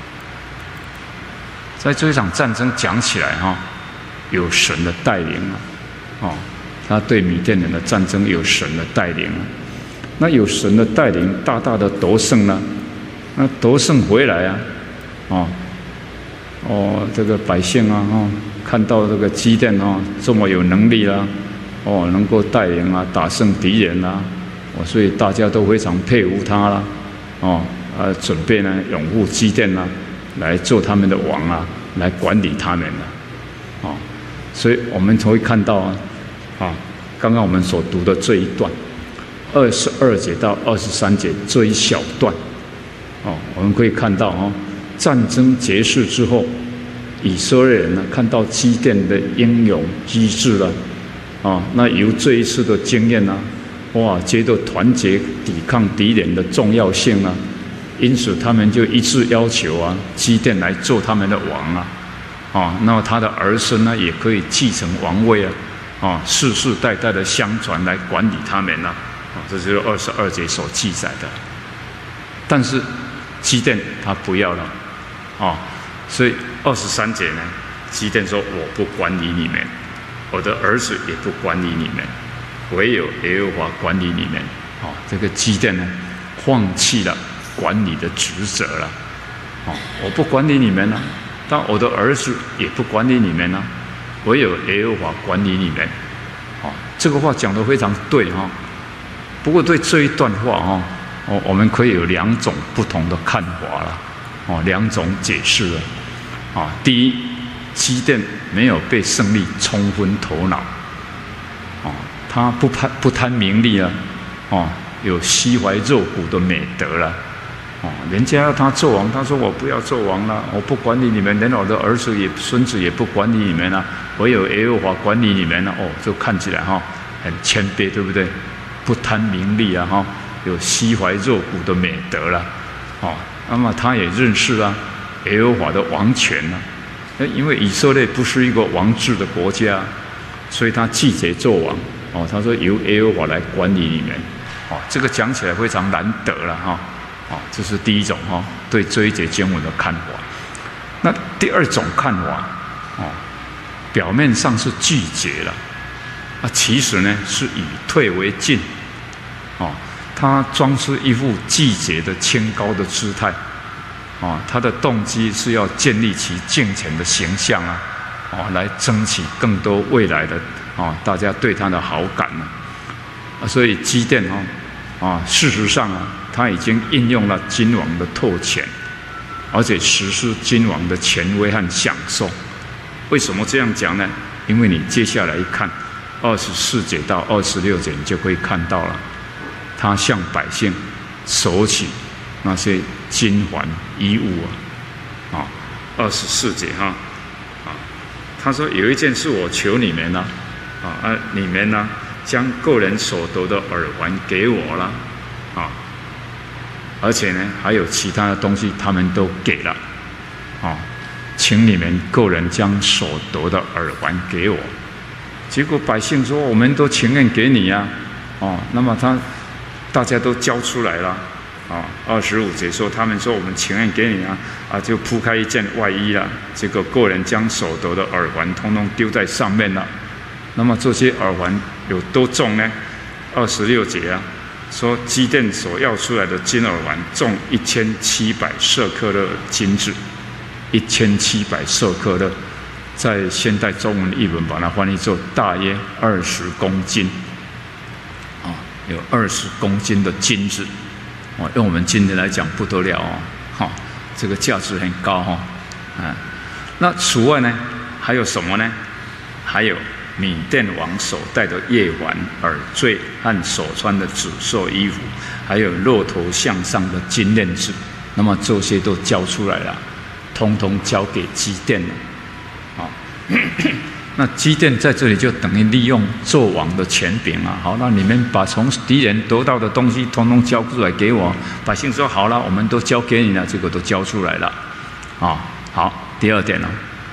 在这一场战争讲起来哈，有神的带领啊，哦，他对米甸人的战争有神的带领，那有神的带领，大大的得胜了。那得胜回来啊，哦，哦，这个百姓啊，哦，看到这个基甸哦这么有能力啦，哦，能够带领啊打胜敌人啦，哦，所以大家都非常佩服他啦，哦，啊，准备呢拥护基甸啦，来做他们的王啊，来管理他们了，哦，所以我们才会看到啊，啊，刚刚我们所读的这一段，二十二节到二十三节这一小段。哦，我们可以看到哦，战争结束之后，以色列人呢看到基甸的英勇机智了，啊，那由这一次的经验呢，哇，觉得团结抵抗敌人的重要性啊，因此他们就一致要求啊，基甸来做他们的王啊，啊，那么他的儿孙呢也可以继承王位啊，啊，世世代代的相传来管理他们啊，啊，这就是二十二节所记载的，但是基甸他不要了，哦，所以二十三节呢，基甸说：“我不管理你们，我的儿子也不管理你们，唯有耶和华管理你们。”哦，这个基甸呢，放弃了管理的职责了。哦，我不管理你们了，但我的儿子也不管理你们了，唯有耶和华管理你们。哦，这个话讲得非常对哈、哦。不过对这一段话哈、哦。哦，我们可以有两种不同的看法了。 哦两种解释了。啊，第一，基甸没有被胜利冲昏头脑，哦，他不贪不贪名利啊，哦，有膝怀肉骨的美德了。哦，人家要他做王，他说我不要做王了，我不管理你们，连我的儿子也孙子也不管理你们了，唯有耶和华管理你们了。哦，就看起来哈、哦、很谦卑，对不对？不贪名利啊，哈、哦，有膝怀肉骨的美德了。哦，那么他也认识了耶和华的王权了。因为以色列不是一个王制的国家，所以他拒绝做王。哦，他说由耶和华来管理你们。哦，这个讲起来非常难得了哈。哦哦，这是第一种哈、哦，对这一节经文的看法。那第二种看法，哦，表面上是拒绝了，啊，其实呢是以退为进，哦，他装出一副拒绝的清高的姿态，哦，他的动机是要建立起敬虔的形象啊，哦，来争取更多未来的哦大家对他的好感呢，啊，所以基甸哦，啊，事实上啊。他已经应用了君王的特权，而且实施君王的权威和享受。为什么这样讲呢？因为你接下来一看二十四节到二十六节，你就可以看到了，他向百姓索取那些金环衣物啊，啊，二十四节哈，啊，他说有一件事我求你们呢，啊，啊，你们呢将个人所得的耳环给我了，啊。而且呢，还有其他的东西，他们都给了，啊，请你们个人将所得的耳环给我。结果百姓说：“我们都情愿给你呀、啊，哦，那么他大家都交出来了，啊，二十五节说他们说我们情愿给你啊，啊，就铺开一件外衣了。结果个人将所得的耳环通通丢在上面了。那么这些耳环有多重呢？二十六节啊。”说基甸所要出来的金耳环重一千七百舍克勒金子，一千七百舍克勒，在现代中文译文把它翻译作大约二十公斤，啊，有二十公斤的金子，哦，用我们今天来讲不得了哦，哈，这个价值很高哈，啊，那此外呢，还有什么呢？还有。米甸王手戴的叶环、耳坠和所穿的紫色衣服，还有骆驼项上的金链子，那么这些都交出来了，通通交给基甸了。好，那基甸在这里就等于利用做王的权柄了。好，那你们把从敌人得到的东西通通交出来给我。百姓说好了，我们都交给你了，这个都交出来了。啊，好，第二点呢，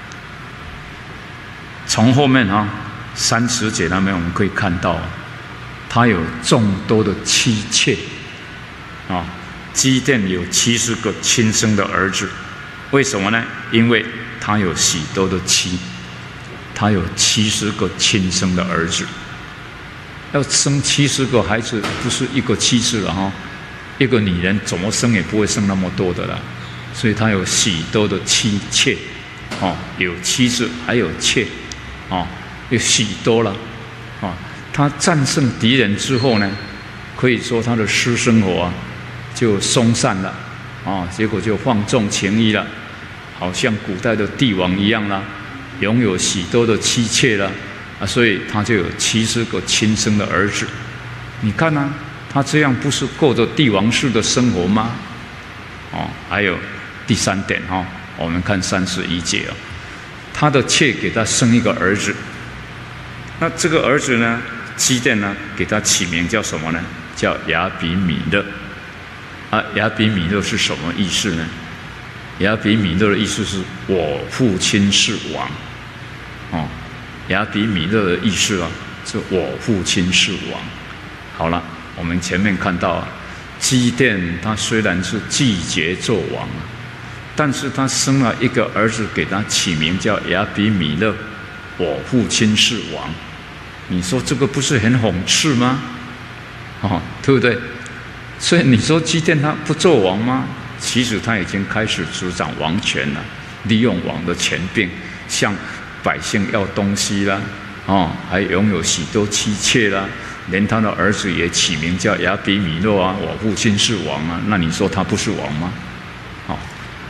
从后面啊。三十节那边我们可以看到，他有众多的妻妾，啊，基甸有七十个亲生的儿子，为什么呢？因为他有许多的妻，他有七十个亲生的儿子，要生七十个孩子，不是一个妻子了哈，一个女人怎么生也不会生那么多的啦，所以他有许多的妻妾，哦，有妻子还有妾，哦。有许多了，啊，他战胜敌人之后呢，可以说他的私生活啊就松散了，啊，结果就放纵情欲了，好像古代的帝王一样啦，拥有许多的妻妾了，啊，所以他就有七十个亲生的儿子。你看啊，他这样不是过着帝王式的生活吗？哦，还有第三点哈、哦，我们看三十一节哦，他的妾给他生一个儿子。那这个儿子呢，基甸呢，给他起名叫什么呢？叫亚比米勒。啊，亚比米勒是什么意思呢？亚比米勒的意思是我父亲是王。哦，亚比米勒的意思啊，是我父亲是王。好了，我们前面看到啊，基甸他虽然是拒绝做王啊，但是他生了一个儿子，给他起名叫亚比米勒，我父亲是王。你说这个不是很讽刺吗？哦，对不对？所以你说基甸他不做王吗？其实他已经开始主掌王权了，利用王的权柄向百姓要东西啦，哦，还拥有许多妻妾啦，连他的儿子也起名叫亚比米勒啊，我父亲是王啊，那你说他不是王吗？哦，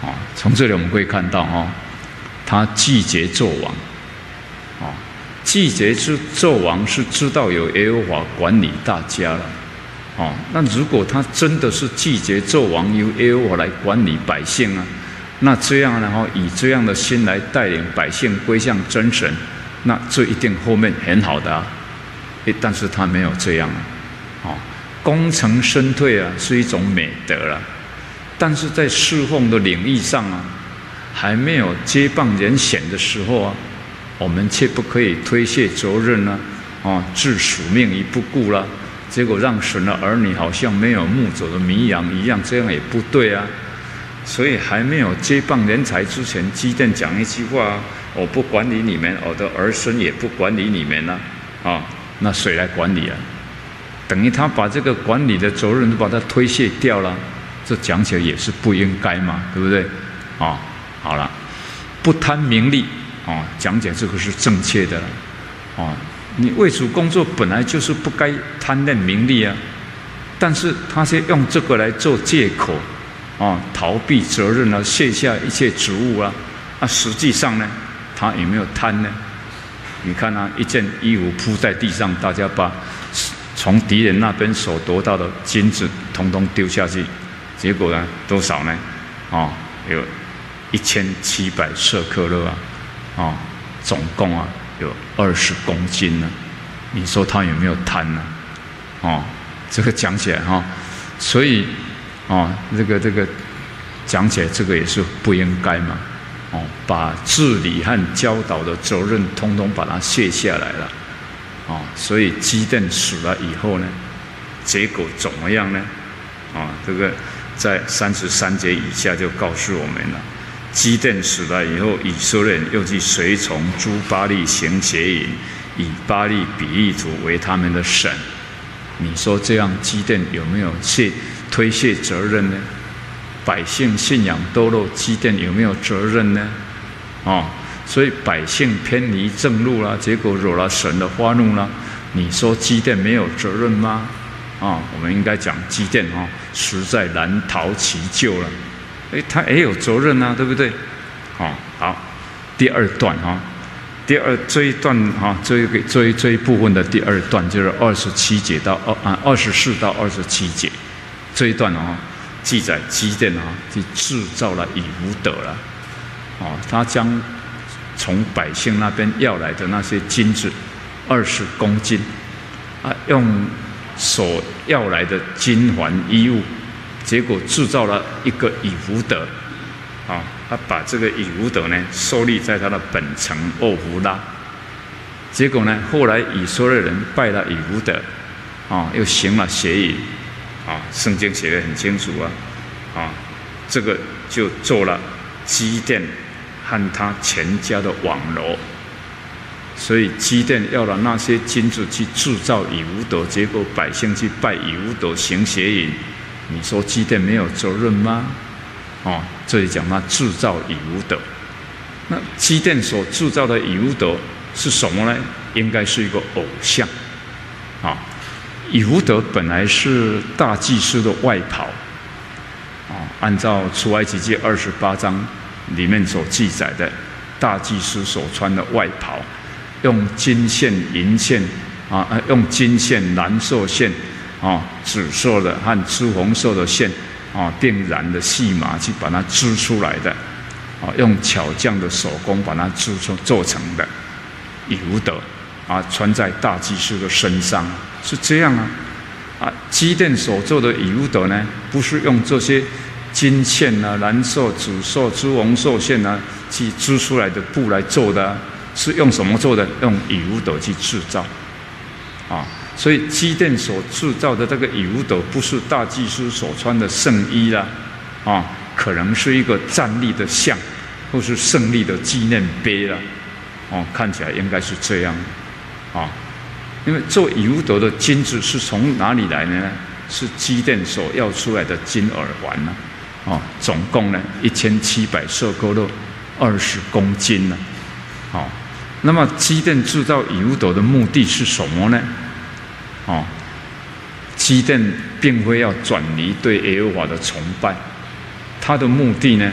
啊，从这里我们可以看到哈，他季节纣王，啊，季节之纣王是知道有耶和华管理大家了，哦，那如果他真的是季节纣王，由耶和华来管理百姓啊，那这样呢，哈，以这样的心来带领百姓归向真神，那这一定后面很好的啊，但是他没有这样啊，哦，功成身退啊，是一种美德了。但是在侍奉的领域上啊，还没有接棒人选的时候啊，我们却不可以推卸责任啊，啊，置使命于不顾了，结果让神的儿女好像没有牧者的迷羊一样，这样也不对啊。所以还没有接棒人才之前，基甸讲一句话：我不管理你们，我的儿孙也不管理你们了，啊，那谁来管理啊？等于他把这个管理的责任都把它推卸掉了。这讲起来也是不应该嘛，对不对？啊，好了，不贪名利啊，讲起来这个是正确的了。啊，你为主工作本来就是不该贪恋名利啊，但是他却用这个来做借口啊，逃避责任啊，卸下一切职务啊，啊，实际上呢，他有没有贪呢？你看啊，一件衣服铺在地上，大家把从敌人那边所夺到的金子统统丢下去。结果呢？多少呢？哦，有一千七百舍客勒啊，哦，总共啊有二十公斤呢。你说他有没有贪呢？哦，这个讲起来哈、哦，所以哦，这个这个讲起来，这个也是不应该嘛。哦，把治理和教导的责任通通把它卸下来了。哦，所以基甸死了以后呢，结果怎么样呢？啊、哦，这个。在三十三节以下就告诉我们了，基甸死了以后，以色列人又去随从诸巴力行邪淫，以巴力比利图为他们的神。你说这样基甸有没有卸推卸责任呢？百姓信仰堕落，基甸有没有责任呢？哦，所以百姓偏离正路了，结果惹了神的发怒了。你说基甸没有责任吗？啊、哦，我们应该讲基甸哈，实在难逃其咎了。哎，他也有责任啊，对不对？哦，好，第二段哈、哦，第二这一段哈、哦，这一个这一这一部分的第二段就是二十七节到二啊二十四到二十七节这一段哦，记载基甸啊去制造了以弗得了，哦，他将从百姓那边要来的那些金子二十公斤啊，用所要来的金环衣物，结果制造了一个以弗得，啊，他把这个以弗得呢收立在他的本城欧弗拉。结果呢，后来以色列人拜了以弗得，啊，又行了邪淫，啊，圣经写得很清楚啊，啊，这个就做了基甸和他全家的网罗。所以基甸要了那些金子去制造以弗得，结果百姓去拜以弗得行邪淫，你说基甸没有责任吗？哦，这里讲他制造以弗得，那基甸所制造的以弗得是什么呢？应该是一个偶像。啊、哦，以弗得本来是大祭司的外袍，啊、哦，按照出埃及记二十八章里面所记载的，大祭司所穿的外袍。用金线、银线啊，用金线、蓝色线啊、紫色的和朱红色的线啊，并染的细麻去把它织出来的啊，用巧匠的手工把它织出做成的以弗得啊，穿在大祭司的身上是这样啊啊，基甸所做的以弗得呢，不是用这些金线啊、蓝色、紫色、朱红色线啊去织出来的布来做的、啊。是用什么做的？用以弗得去制造，啊，所以基甸所制造的这个以弗得不是大祭司所穿的圣衣啦，啊，可能是一个站立的像，或是胜利的纪念碑啦，哦、啊，看起来应该是这样，啊，因为做以弗得的金子是从哪里来呢？是基甸所要出来的金耳环呢、啊，哦、啊，总共呢一千七百舍客勒，二十公斤呢、啊，好、啊。那么基甸制造以弗得的目的是什么呢？哦，基甸并非要转离对耶和华的崇拜，他的目的呢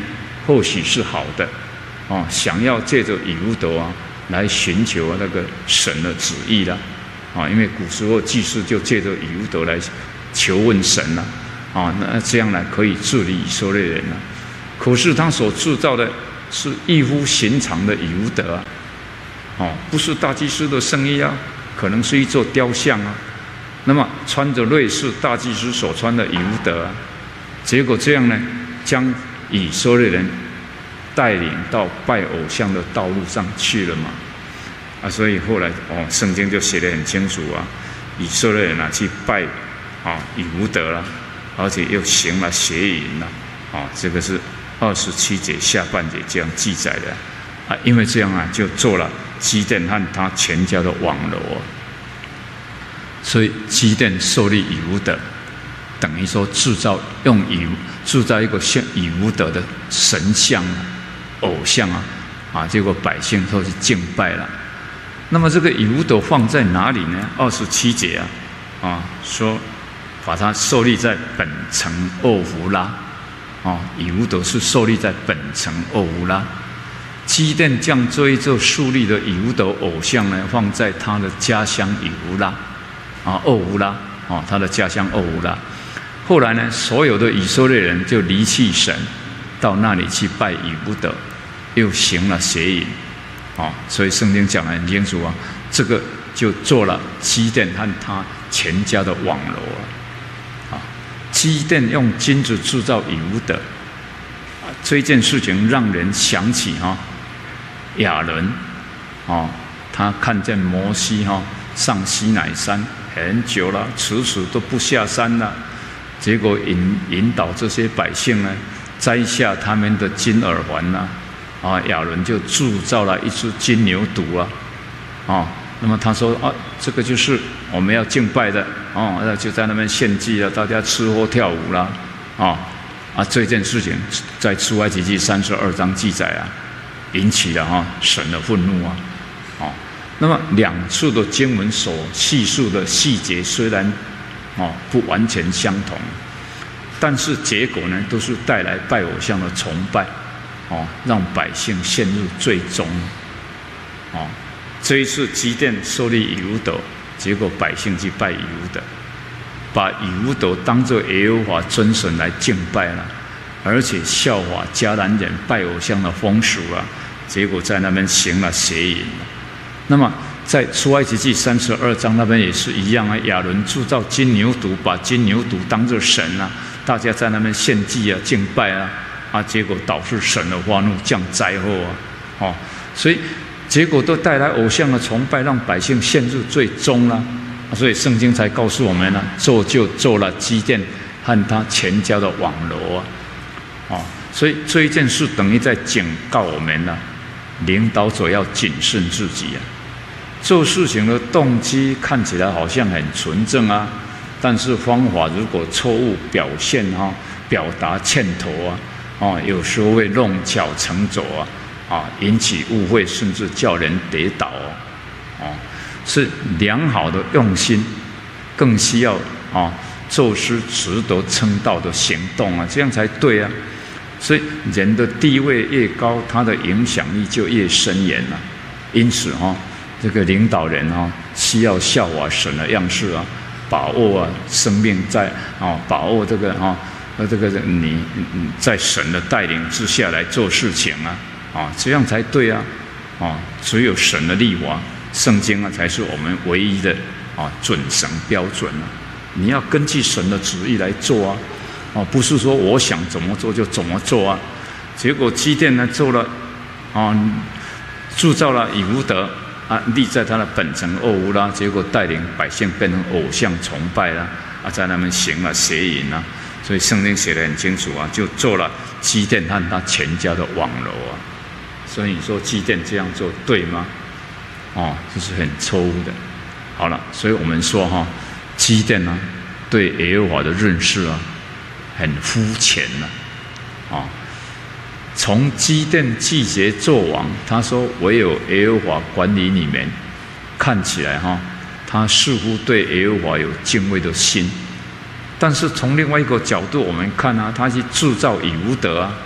或许是好的，哦，想要借着以乌德啊来寻求那个神的旨意啦，啊，因为古时候祭司就借着以乌德来求问神啦，啊，那这样呢可以治理以色列人啦。可是他所制造的是异乎寻常的以乌德啊，哦，不是大祭司的圣衣啊，可能是一座雕像啊。那么穿着类似大祭司所穿的以乌德啊，结果这样呢，将以色列人带领到拜偶像的道路上去了嘛。啊，所以后来哦，圣经就写得很清楚啊，以色列人啊去拜啊以乌德了，而且又行了邪淫了，啊，这个是二十七节下半节这样记载的啊。因为这样啊，就做了基甸和他全家的网罗啊。所以基甸设立以乌德，等于说制造用以制造一个像以乌德的神像、偶像啊，啊，结果百姓都去敬拜了。那么这个以乌德放在哪里呢？二十七节啊，啊说把它设立在本城欧弗拉，啊，以乌德是设立在本城欧弗拉。基甸将这一座树立的以乌德偶像呢，放在他的家乡以弗拉。啊，欧弗拉，啊，他的家乡欧弗拉。后来呢，所有的以色列人就离弃神，到那里去拜以乌德，又行了邪淫，啊，所以圣经讲得很清楚啊，这个就做了基甸和他全家的网罗啊。基甸用金子制造以乌德，啊，这件事情让人想起哈、啊，亚伦，啊，他看见摩西哈、啊、上西乃山。很久了，迟迟都不下山了。结果引引导这些百姓呢，摘下他们的金耳环呐，啊，亚伦就铸造了一只金牛犊啊，啊，那么他说啊，这个就是我们要敬拜的，哦，那就在那边献祭了，大家吃喝跳舞啦，啊啊，这件事情在出埃及记三十二章记载啊，引起了哈、啊、神的愤怒啊，啊。那么两处的经文所叙述的细节虽然哦不完全相同，但是结果呢都是带来拜偶像的崇拜，哦，让百姓陷入罪中。哦，这一次基甸设立以乌德，结果百姓去拜以乌德，把以乌德当作耶和华真神来敬拜了，而且效法迦南人拜偶像的风俗啊，结果在那边行了邪淫。那么在出埃及记三十二章那边也是一样啊，亚伦铸造金牛犊，把金牛犊当作神啊，大家在那边献祭啊、敬拜啊，啊，结果导致神的发怒，降灾祸啊，哦，所以结果都带来偶像的崇拜，让百姓陷入最终了、啊。所以圣经才告诉我们呢、啊，做就做了基甸和他全家的网罗啊，哦，所以这一件事等于在警告我们呢、啊，领导者要谨慎自己啊。做事情的动机看起来好像很纯正啊，但是方法如果错误表现哈、啊，表达欠妥啊，哦，有时候会弄巧成拙啊，啊，引起误会，甚至叫人跌倒哦，哦，是良好的用心，更需要啊，做事值得称道的行动啊，这样才对啊。所以人的地位越高，他的影响力就越深远了、啊。因此哈、啊。这个领导人啊，需要效法神的样式啊，把握啊生命在啊，把握这个啊，呃这个你在神的带领之下来做事情啊，啊这样才对啊，啊只有神的律法、圣经啊才是我们唯一的啊准绳标准啊。你要根据神的旨意来做啊，啊不是说我想怎么做就怎么做啊。结果基甸呢做了啊，铸造了以乌德。啊，立在他的本城欧弗拉，结果带领百姓变成偶像崇拜了，啊，在他们行了邪淫啊，所以圣经写得很清楚啊，就做了基甸和他全家的网罗啊。所以你说基甸这样做对吗？哦，这是很错误的。好了，所以我们说哈、啊，基甸呢、啊、对耶和华的认识啊，很肤浅了，啊。从基甸季节做王，他说唯有耶和华管理你们，看起来哈，他似乎对耶和华有敬畏的心。但是从另外一个角度我们看啊，他去铸造以乌德啊，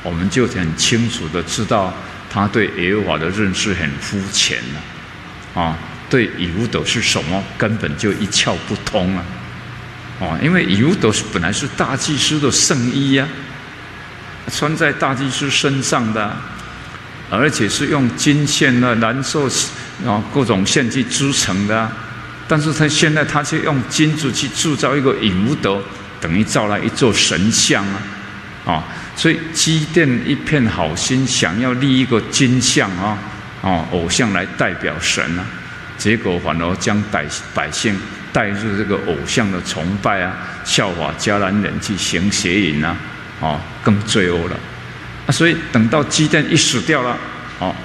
我们就很清楚的知道，他对耶和华的认识很肤浅了，啊，对以弗得是什么根本就一窍不通了，哦，因为以弗得本来是大祭司的圣衣呀、啊，穿在大祭司身上的、啊，而且是用金线啊、蓝兽啊各种线去织成的、啊，但是他现在他却用金子去铸造一个以弗得，等于造了一座神像啊。啊、哦，所以基甸一片好心，想要立一个金像啊，哦，偶像来代表神啊，结果反而将百百姓带入这个偶像的崇拜啊，效法迦南人去行邪淫啊，哦，更罪恶了。啊，所以等到基甸一死掉了，哦，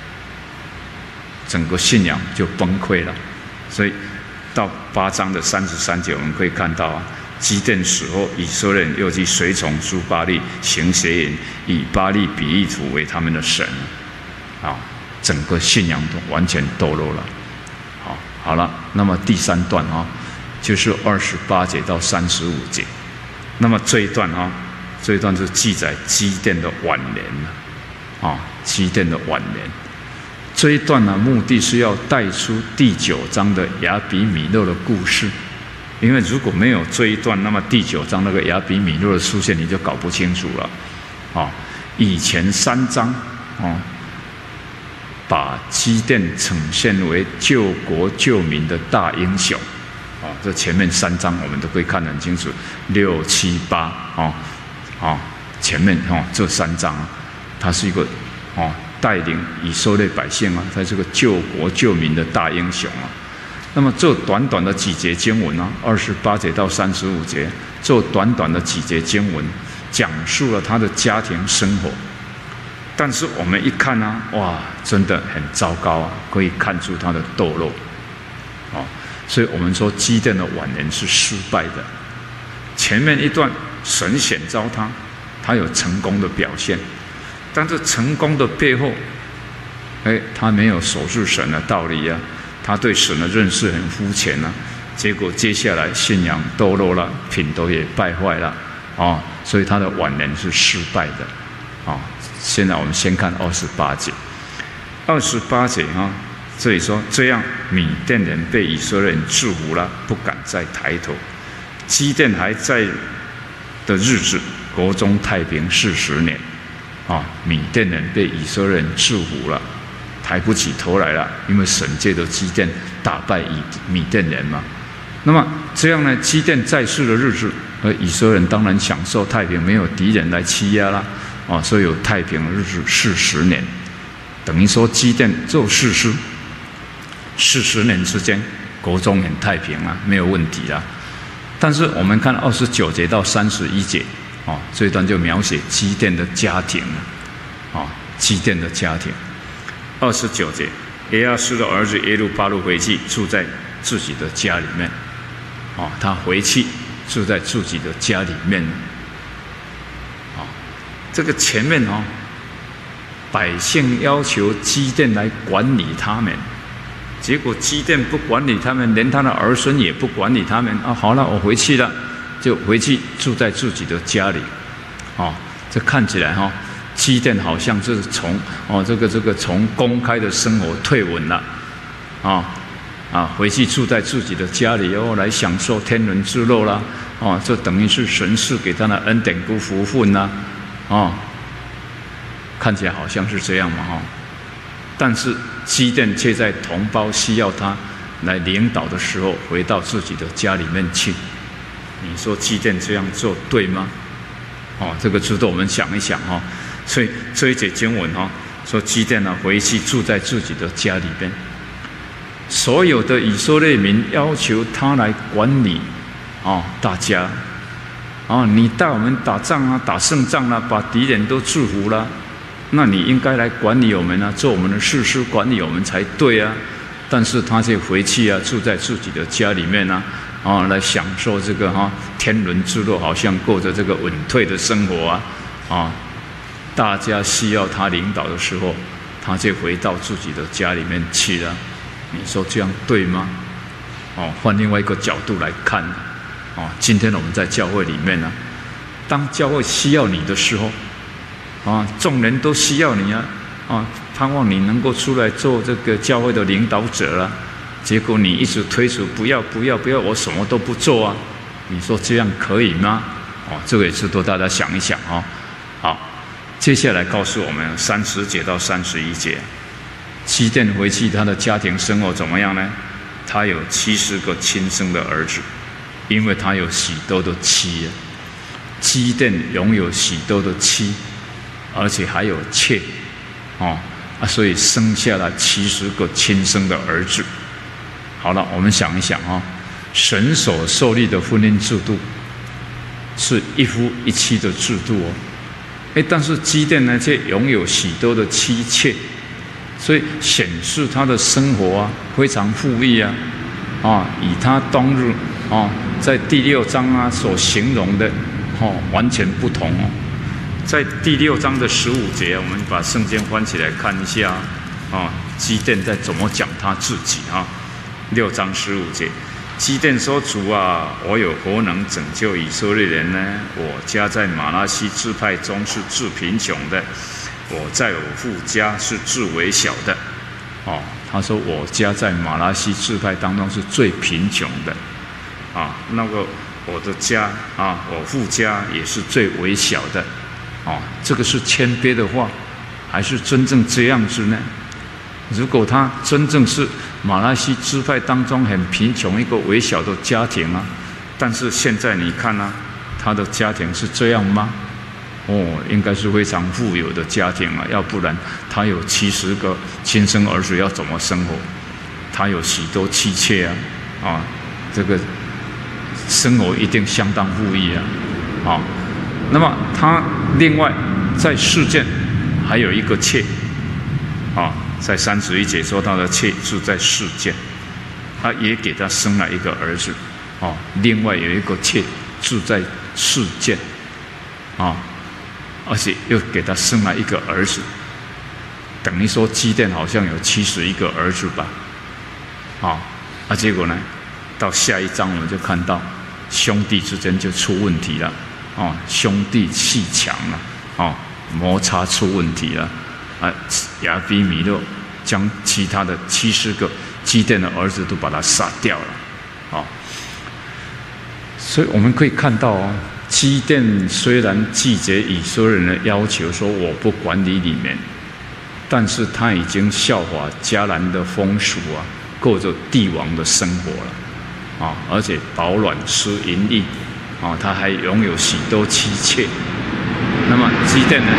整个信仰就崩溃了。所以到八章的三十三节，我们可以看到啊。基甸死后，以色列人又去随从诸巴力行邪淫，以巴力比喻图为他们的神，啊，整个信仰都完全堕落了。好，好了，那么第三段啊，就是二十八节到三十五节。那么这一段啊，这一段就记载基甸的晚年了，啊，基甸的晚年。这一段呢，目的是要带出第九章的亚比米勒的故事。因为如果没有这一段，那么第九章那个亚比米勒的出现，你就搞不清楚了。啊、哦，以前三章哦，把基甸呈现为救国救民的大英雄。啊、哦，这前面三章我们都可以看得很清楚，六七八啊啊，前面哈、哦、这三章，他是一个哦带领以色列百姓啊，他是个救国救民的大英雄啊。那么这短短的几节经文啊，二十八节到三十五节，这短短的几节经文，讲述了他的家庭生活。但是我们一看啊，哇，真的很糟糕啊，可以看出他的堕落。哦，所以我们说基甸的晚年是失败的。前面一段神显召他，他有成功的表现，但是成功的背后，哎，他没有守住神的道理啊。他对神的认识很肤浅啊，结果接下来信仰堕落了，品德也败坏了，啊、哦，所以他的晚年是失败的，啊、哦。现在我们先看二十八节，二十八节啊，这里说这样，米甸人被以色列人制服了，不敢再抬头。基甸还在的日子，国中太平四十年，啊，米甸人被以色列人制服了。抬不起头来了，因为神借着基甸打败以米甸人嘛。那么这样呢，基甸在世的日子，而以色列人当然享受太平，没有敌人来欺压啦，啊，所以有太平的日子四十年，等于说基甸做事事四十年之间，国中很太平啊，没有问题啦。但是我们看二十九节到三十一节，啊，这一段就描写基甸的家庭啊，基甸的家庭。二十九节，耶亚斯的儿子耶路巴路回去，住在自己的家里面。哦，他回去住在自己的家里面。哦，这个前面哦，百姓要求基甸来管理他们，结果基甸不管理他们，连他的儿孙也不管理他们。啊，好了，我回去了，就回去住在自己的家里。哦，这看起来哈、哦。基甸好像是从哦这个这个从公开的生活退稳了，啊啊回去住在自己的家里，然后来享受天伦之乐啦，哦，这等于是神赐给他的恩典跟福分呐，哦，看起来好像是这样嘛哈、哦，但是基甸却在同胞需要他来领导的时候，回到自己的家里面去。你说基甸这样做对吗？哦，这个值得我们想一想哈、哦。所以这一节经文哈、哦，说基甸呢回去住在自己的家里边，所有的以色列民要求他来管理，哦，大家，哦，你带我们打仗啊，打胜仗啊，把敌人都制服了，那你应该来管理我们啊，做我们的士师，管理我们才对啊。但是他却回去啊，住在自己的家里面啊，啊，来享受这个哈、啊、天伦之乐，好像过着这个稳退的生活啊，啊。大家需要他领导的时候，他就回到自己的家里面去了。你说这样对吗？哦，换另外一个角度来看，哦，今天我们在教会里面呢、啊，当教会需要你的时候， 啊，众人都需要你啊，啊，盼望你能够出来做这个教会的领导者了。结果你一直推辞，不要不要不要，我什么都不做啊！你说这样可以吗？哦，这个也是多大家想一想哦。好，接下来告诉我们三十节到三十一节，基甸回去他的家庭生活怎么样呢？他有七十个亲生的儿子，因为他有许多的妻。基甸拥有许多的妻，而且还有妾，哦啊，所以生下了七十个亲生的儿子。好了，我们想一想啊、哦，神所设立的婚姻制度是一夫一妻的制度哦，哎，但是基甸呢却拥有许多的妻妾，所以显示他的生活啊非常富裕啊，啊，与他当日啊在第六章啊所形容的哦完全不同哦。在第六章的十五节，我们把圣经翻起来看一下啊，基甸在怎么讲他自己啊？六章十五节，基甸说：“主啊，我有何能拯救以色列人呢？我家在玛拿西支派中是最贫穷的，我在我父家是最微小的。”哦，他说我家在玛拿西支派当中是最贫穷的，啊，那个我的家啊，我父家也是最微小的，哦，这个是谦卑的话，还是真正这样子呢？如果他真正是马来西支派当中很贫穷一个微小的家庭啊，但是现在你看啊，他的家庭是这样吗？哦，应该是非常富有的家庭啊，要不然他有七十个亲生儿子要怎么生活？他有许多妻妾啊，啊，这个生活一定相当富裕啊，啊，那么他另外在世间还有一个妾，啊。在三十一节说他的妾住在世间，他也给他生了一个儿子，哦，另外有一个妾住在世间，啊，而且又给他生了一个儿子，等于说基甸好像有七十一个儿子吧，啊，啊，结果呢，到下一章我们就看到兄弟之间就出问题了，啊，兄弟阋墙了，啊，摩擦出问题了。啊，亚比米勒将其他的七十个基甸的儿子都把他杀掉了，啊、哦，所以我们可以看到哦，基甸虽然拒绝以色列人的要求，说我不管理你们，但是他已经效法迦南的风俗啊，过着帝王的生活了，啊、哦，而且饱暖吃淫逸，啊、哦，他还拥有许多妻妾。那么基甸呢？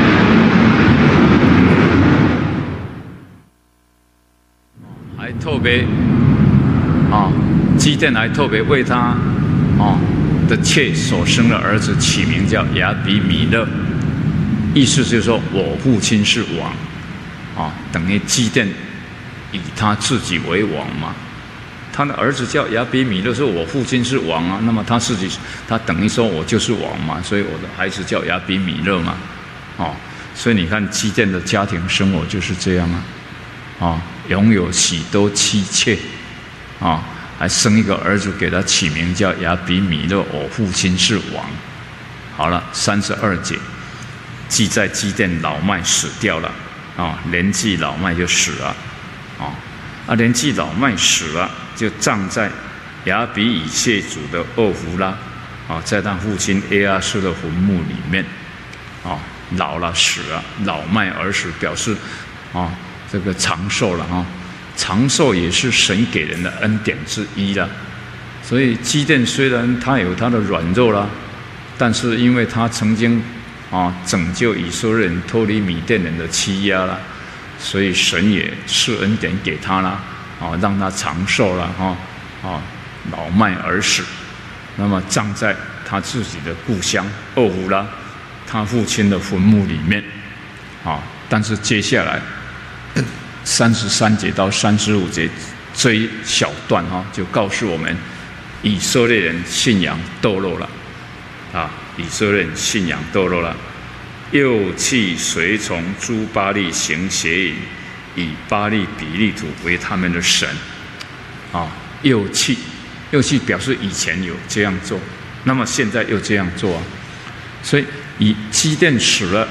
还特别啊，基甸还特别为他啊的妾所生的儿子起名叫亚比米勒，意思就是说我父亲是王啊，等于基甸以他自己为王嘛。他的儿子叫亚比米勒，说我父亲是王啊，那么他自己他等于说我就是王嘛，所以我的孩子叫亚比米勒嘛，哦，所以你看基甸的家庭生活就是这样啊。啊，拥有许多妻妾，啊，还生一个儿子，给他起名叫亚比米勒，我父亲是王。好了，三十二节记载基甸老迈死掉了，啊，年纪老迈就死了，啊，啊，年纪老迈死了，就葬在亚比以谢族的厄弗拉，啊，在他父亲耶阿斯的坟墓里面，啊，老了死了，老迈而死，表示啊。这个长寿了哈，长寿也是神给人的恩典之一啦。所以基甸虽然他有他的软弱啦，但是因为他曾经啊拯救以色列人脱离米甸人的欺压啦，所以神也赐恩典给他啦，啊让他长寿了哈，啊老迈而死。那么葬在他自己的故乡厄弗拉，他父亲的坟墓里面，啊，但是接下来。三十三节到三十五节这一小段哈、哦，就告诉我们，以色列人信仰堕落了，啊，以色列人信仰堕落了，又去随从诸巴力行邪淫，以巴力比利土为他们的神，啊，又去，又去表示以前有这样做，那么现在又这样做啊，所以以基甸死了，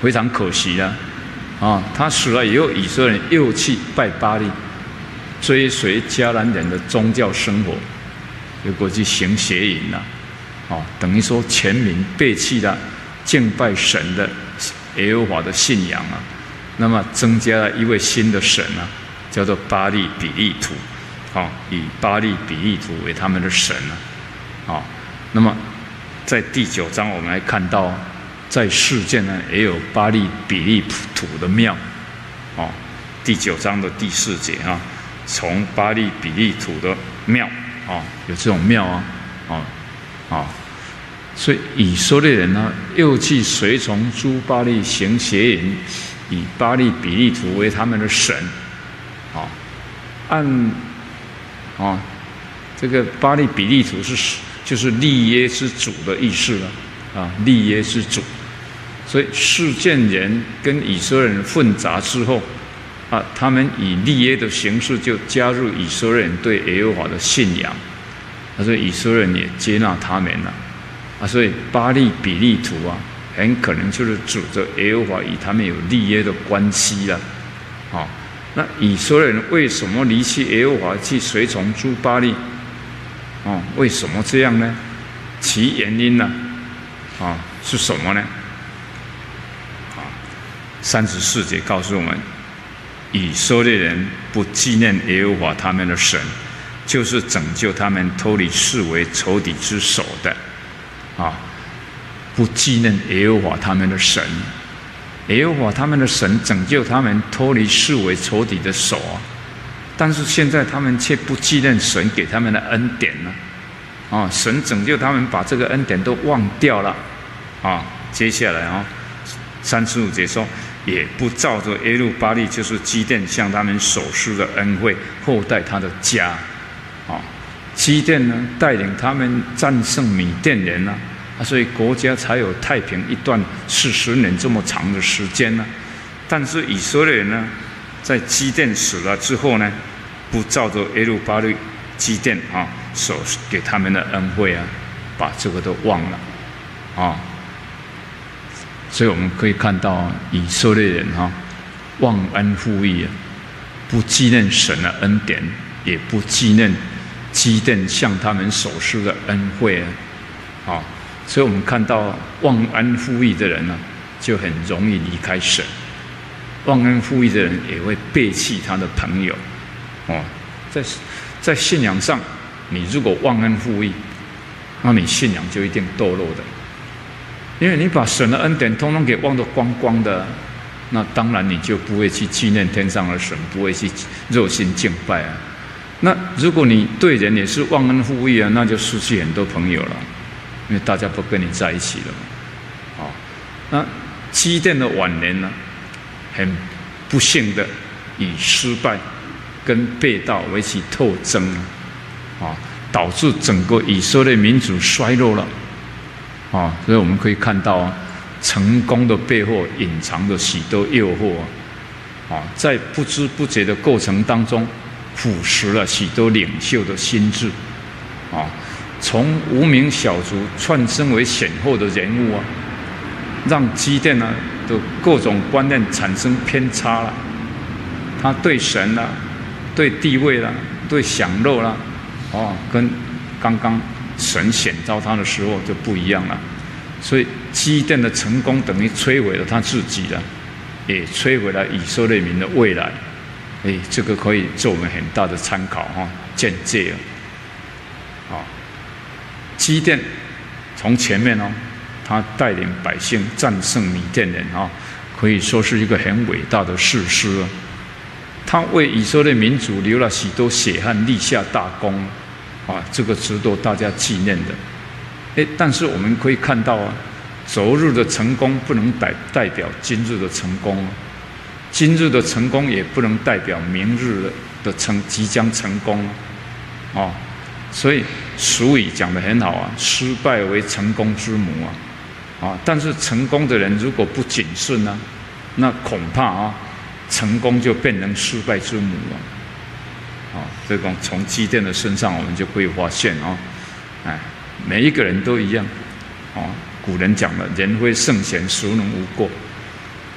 非常可惜了，啊，他死了以后，以色列人又去拜巴力，追随迦南人的宗教生活，结果去行邪淫了，啊，等于说全民背弃了敬拜神的耶和华的信仰啊，那么增加了一位新的神啊，叫做巴力比利土，啊，以巴力比利土为他们的神啊，啊，那么在第九章我们来看到，在世界呢也有巴力比利土的庙，啊，第九章的第四节啊，从巴力比利土的庙啊，有这种庙啊，啊，啊。所以以色列人呢，又去随从诸巴力行邪淫，以巴力比利土为他们的神，啊，按啊这个巴力比利土是就是立约之主的意思了，啊，立约之主。所以事件人跟以色列人混杂之后，啊，他们以立约的形式就加入以色列人对耶和华的信仰，所以以色列人也接纳他们了。啊，所以巴力比利土啊，很可能就是指着耶和华与他们有立约的关系了。啊，那以色列人为什么离弃耶和华去随从诸巴力？哦，为什么这样呢？其原因呢？啊，是什么呢？啊，三十四节告诉我们，以色列人不纪念耶和华他们的神，就是拯救他们脱离视为仇敌之手的。啊，不纪念耶和华他们的神，耶和华他们的神拯救他们脱离视为仇敌的手啊，但是现在他们却不纪念神给他们的恩典呢，啊，神拯救他们把这个恩典都忘掉了，啊，接下来啊，三十五节说，也不照着耶路巴力就是基甸向他们所施的恩惠厚待他的家，啊。基甸呢，带领他们战胜米甸人啊，啊，所以国家才有太平一段四十年这么长的时间呢。但是以色列人呢，在基甸死了之后呢，不照着耶路巴力基甸啊所给他们的恩惠啊，把这个都忘了啊。所以我们可以看到、啊、以色列人哈、啊、忘恩负义啊，不纪念神的恩典，也不纪念基甸向他们所施的恩惠啊，啊，所以我们看到忘恩负义的人呢、啊，就很容易离开神；忘恩负义的人也会背弃他的朋友。哦，在在信仰上，你如果忘恩负义，那你信仰就一定堕落的，因为你把神的恩典通通给忘得光光的，那当然你就不会去纪念天上的神，不会去热心敬拜啊。那如果你对人也是忘恩负义啊，那就失去很多朋友了，因为大家不跟你在一起了嘛。啊，那基甸的晚年呢，很不幸的以失败跟背道为其斗争啊，导致整个以色列民族衰落了啊。所以我们可以看到啊，成功的背后隐藏着许多诱惑啊，啊，在不知不觉的过程当中，腐蚀了许多领袖的心智，啊，从无名小卒窜升为显赫的人物啊，让基甸呢的各种观念产生偏差了。他对神啦、啊、对地位啦、啊、对享乐啦、啊，哦，跟刚刚神显召他的时候就不一样了。所以基甸的成功等于摧毁了他自己了，也摧毁了以色列民的未来。哎，这个可以做我们很大的参考哈，见解啊。基甸从前面哦，他带领百姓战胜米甸人啊，可以说是一个很伟大的士师啊。他为以色列民族流了许多血汗，立下大功啊，这个值得大家纪念的。哎，但是我们可以看到啊，昨日的成功不能代代表今日的成功啊。今日的成功也不能代表明日的成即将成功，哦，所以俗语讲得很好啊，失败为成功之母啊，啊，但是成功的人如果不谨慎呢、啊，那恐怕啊，成功就变成失败之母了，啊，这种从基甸的身上我们就可以发现啊，哎，每一个人都一样，啊，古人讲了，人非圣贤，孰能无过？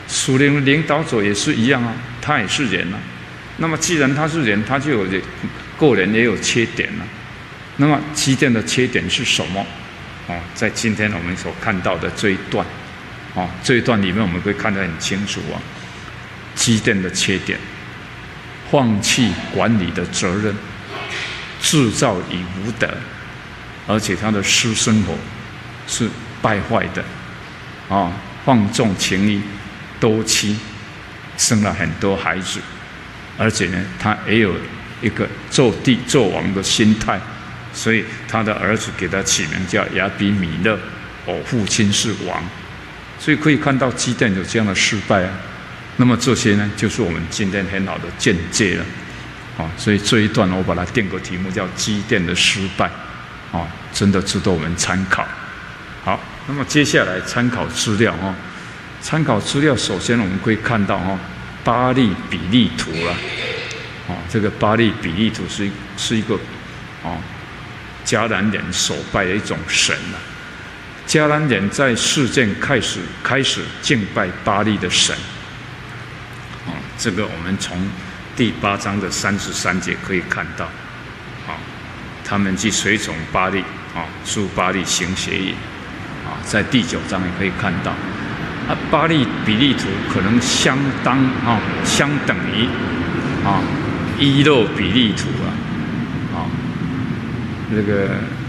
属灵的领导者也是一样啊，他也是人啊。那么既然他是人，他就有个人也有缺点啊。那么基甸的缺点是什么？哦，在今天我们所看到的这一段，哦，这一段里面我们会看得很清楚啊。基甸的缺点，放弃管理的责任，制造以无德，而且他的私生活是败坏的，啊、哦，放纵情欲，多妻，生了很多孩子，而且呢，他也有一个做帝做王的心态，所以他的儿子给他起名叫亚比米勒，我父亲是王，所以可以看到基甸有这样的失败啊。那么这些呢，就是我们今天很好的见解了，啊、哦，所以这一段我把它定个题目叫基甸的失败，啊、哦，真的值得我们参考。好，那么接下来参考资料哈，参考资料首先我们可以看到哈，巴力比利图啦，哦，这个巴力比利图是是一个哦迦南人所拜的一种神啦。迦南人在事件开始开始敬拜巴力的神。哦，这个我们从第八章的三十三节可以看到，啊、哦，他们去随从巴力，啊、哦，助巴力行邪淫，啊、哦，在第九章也可以看到，啊，巴力比利图可能相当啊、哦，相等于啊伊勒比利图啊，啊、哦，这个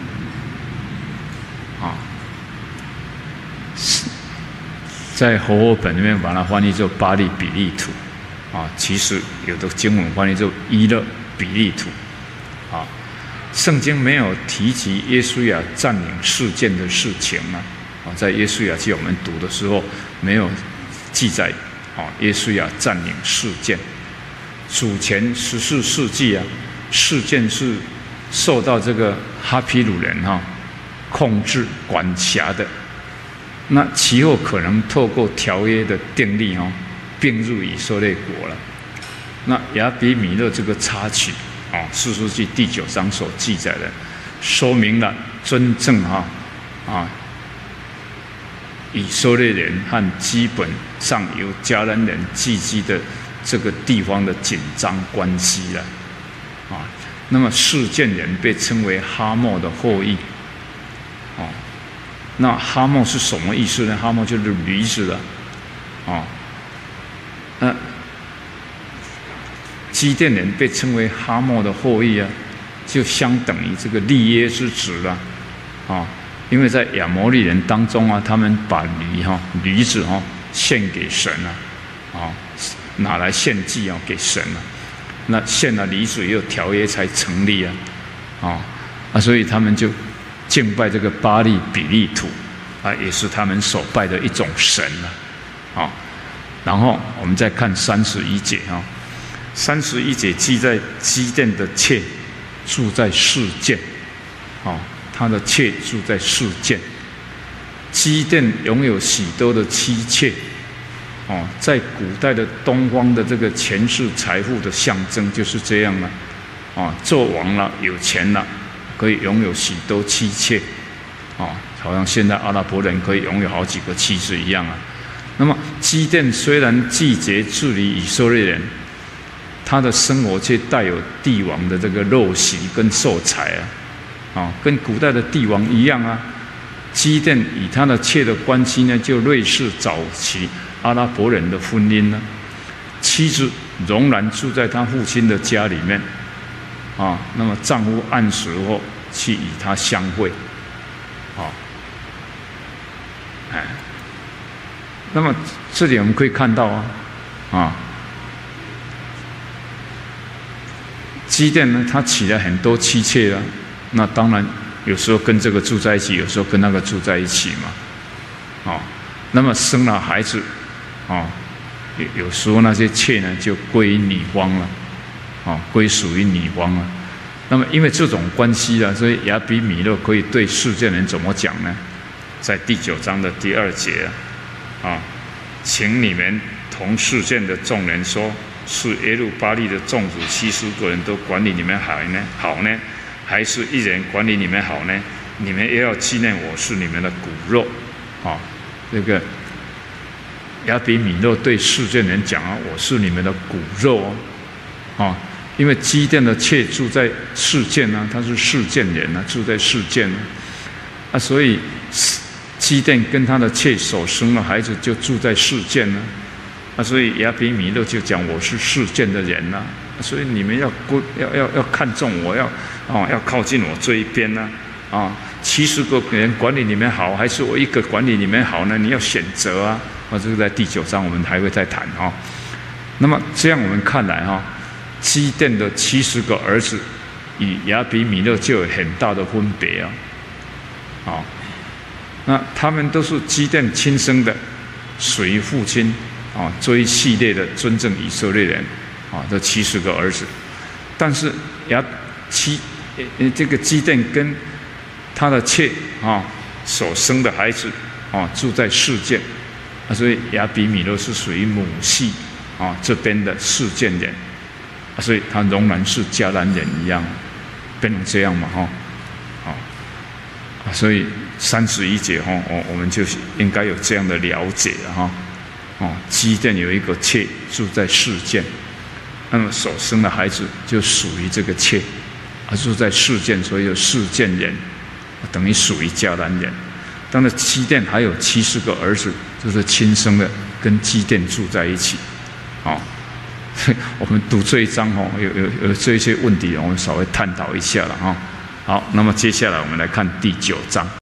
啊。哦在和合本里面把它翻译作巴力比利图，啊，其实有的经文翻译作伊勒比利图，啊，圣经没有提及约书亚占领事件的事情啊，啊，在约书亚记我们读的时候没有记载，啊，约书亚占领事件，主前十四世纪啊，事件是受到这个哈毗鲁人哈、啊、控制管辖的。那其后可能透过条约的订立哦，并入以色列国了。那亚比米勒这个插曲啊，《士师记》第九章所记载的，说明了真正哈啊以色列人和基本上由迦南人聚居的这个地方的紧张关系了啊。那么事件人被称为哈莫的后裔，哦。那哈莫是什么意思呢？哈莫就是驴子了，啊，那基甸人被称为哈莫的后裔啊，就相等于这个利耶之子了，啊，因为在亚摩利人当中啊，他们把驴哈驴子哈献给神了，啊，拿来献祭啊给神了，那献了驴子也有条约才成立啊，啊啊，所以他们就敬拜这个巴力比利图啊，也是他们所拜的一种神了，啊，然后我们再看三十一节啊，三十一节记在基甸的妾住在示剑，啊，他的妾住在示剑。基甸拥有许多的妻妾，哦，在古代的东方的这个权势财富的象征就是这样了，啊，做王了，有钱了。可以拥有许多妻妾，啊，好像现在阿拉伯人可以拥有好几个妻子一样啊。那么基甸虽然拒绝治理以色列人，他的生活却带有帝王的这个陋习跟色彩啊，啊，跟古代的帝王一样啊。基甸与他的妾的关系呢，就类似早期阿拉伯人的婚姻呢。妻子仍然住在他父亲的家里面。啊，那么丈夫按时后去与她相会，啊，哎，那么这里我们可以看到啊，啊，基甸呢，他娶了很多妻妾了，那当然有时候跟这个住在一起，有时候跟那个住在一起嘛，啊，那么生了孩子，啊，有有时候那些妾呢就归于女方了。啊，归属于女方啊。那么因为这种关系啊，所以亚比米勒可以对事件人怎么讲呢？在第九章的第二节啊，啊，请你们同事件的众人说，是耶路巴力的众主七十个人都管理你们好呢，好呢，还是一人管理你们好呢？你们也要纪念我是你们的骨肉，啊，这个亚比米勒对世间人讲啊，我是你们的骨肉哦，啊，因为基甸的妾住在世间啊，他是世间人啊，住在世间啊，啊，所以基甸跟他的妾所生的孩子就住在世间呢，啊，所以亚比米勒就讲我是世间的人呐、啊，所以你们要要要要看重我，要啊要靠近我这一边呢、啊，啊，七十个人管理你们好，还是我一个管理你们好呢？你要选择啊，啊，这个在第九章我们还会再谈哈、啊。那么这样我们看来哈、啊，基甸的七十个儿子与亚比米勒就有很大的分别啊，啊。那他们都是基甸亲生的，属于父亲啊这一系列的真正以色列人啊，这七十个儿子，但是亚七呃这个基甸跟他的妾啊所生的孩子啊住在世间啊，所以亚比米勒是属于母系啊这边的世间人啊，所以他仍然是迦南人一样，变成这样嘛哈，啊啊所以。三十一节哈，哦，我们就应该有这样的了解了哈。哦，基甸有一个妾住在世间，那么所生的孩子就属于这个妾，啊，住在世间，所以有世间人，等于属于迦南人。当然，基甸还有七十个儿子，就是亲生的，跟基甸住在一起。哦，我们读这一章哦，有有有这些问题，我们稍微探讨一下了哈。好，那么接下来我们来看第九章。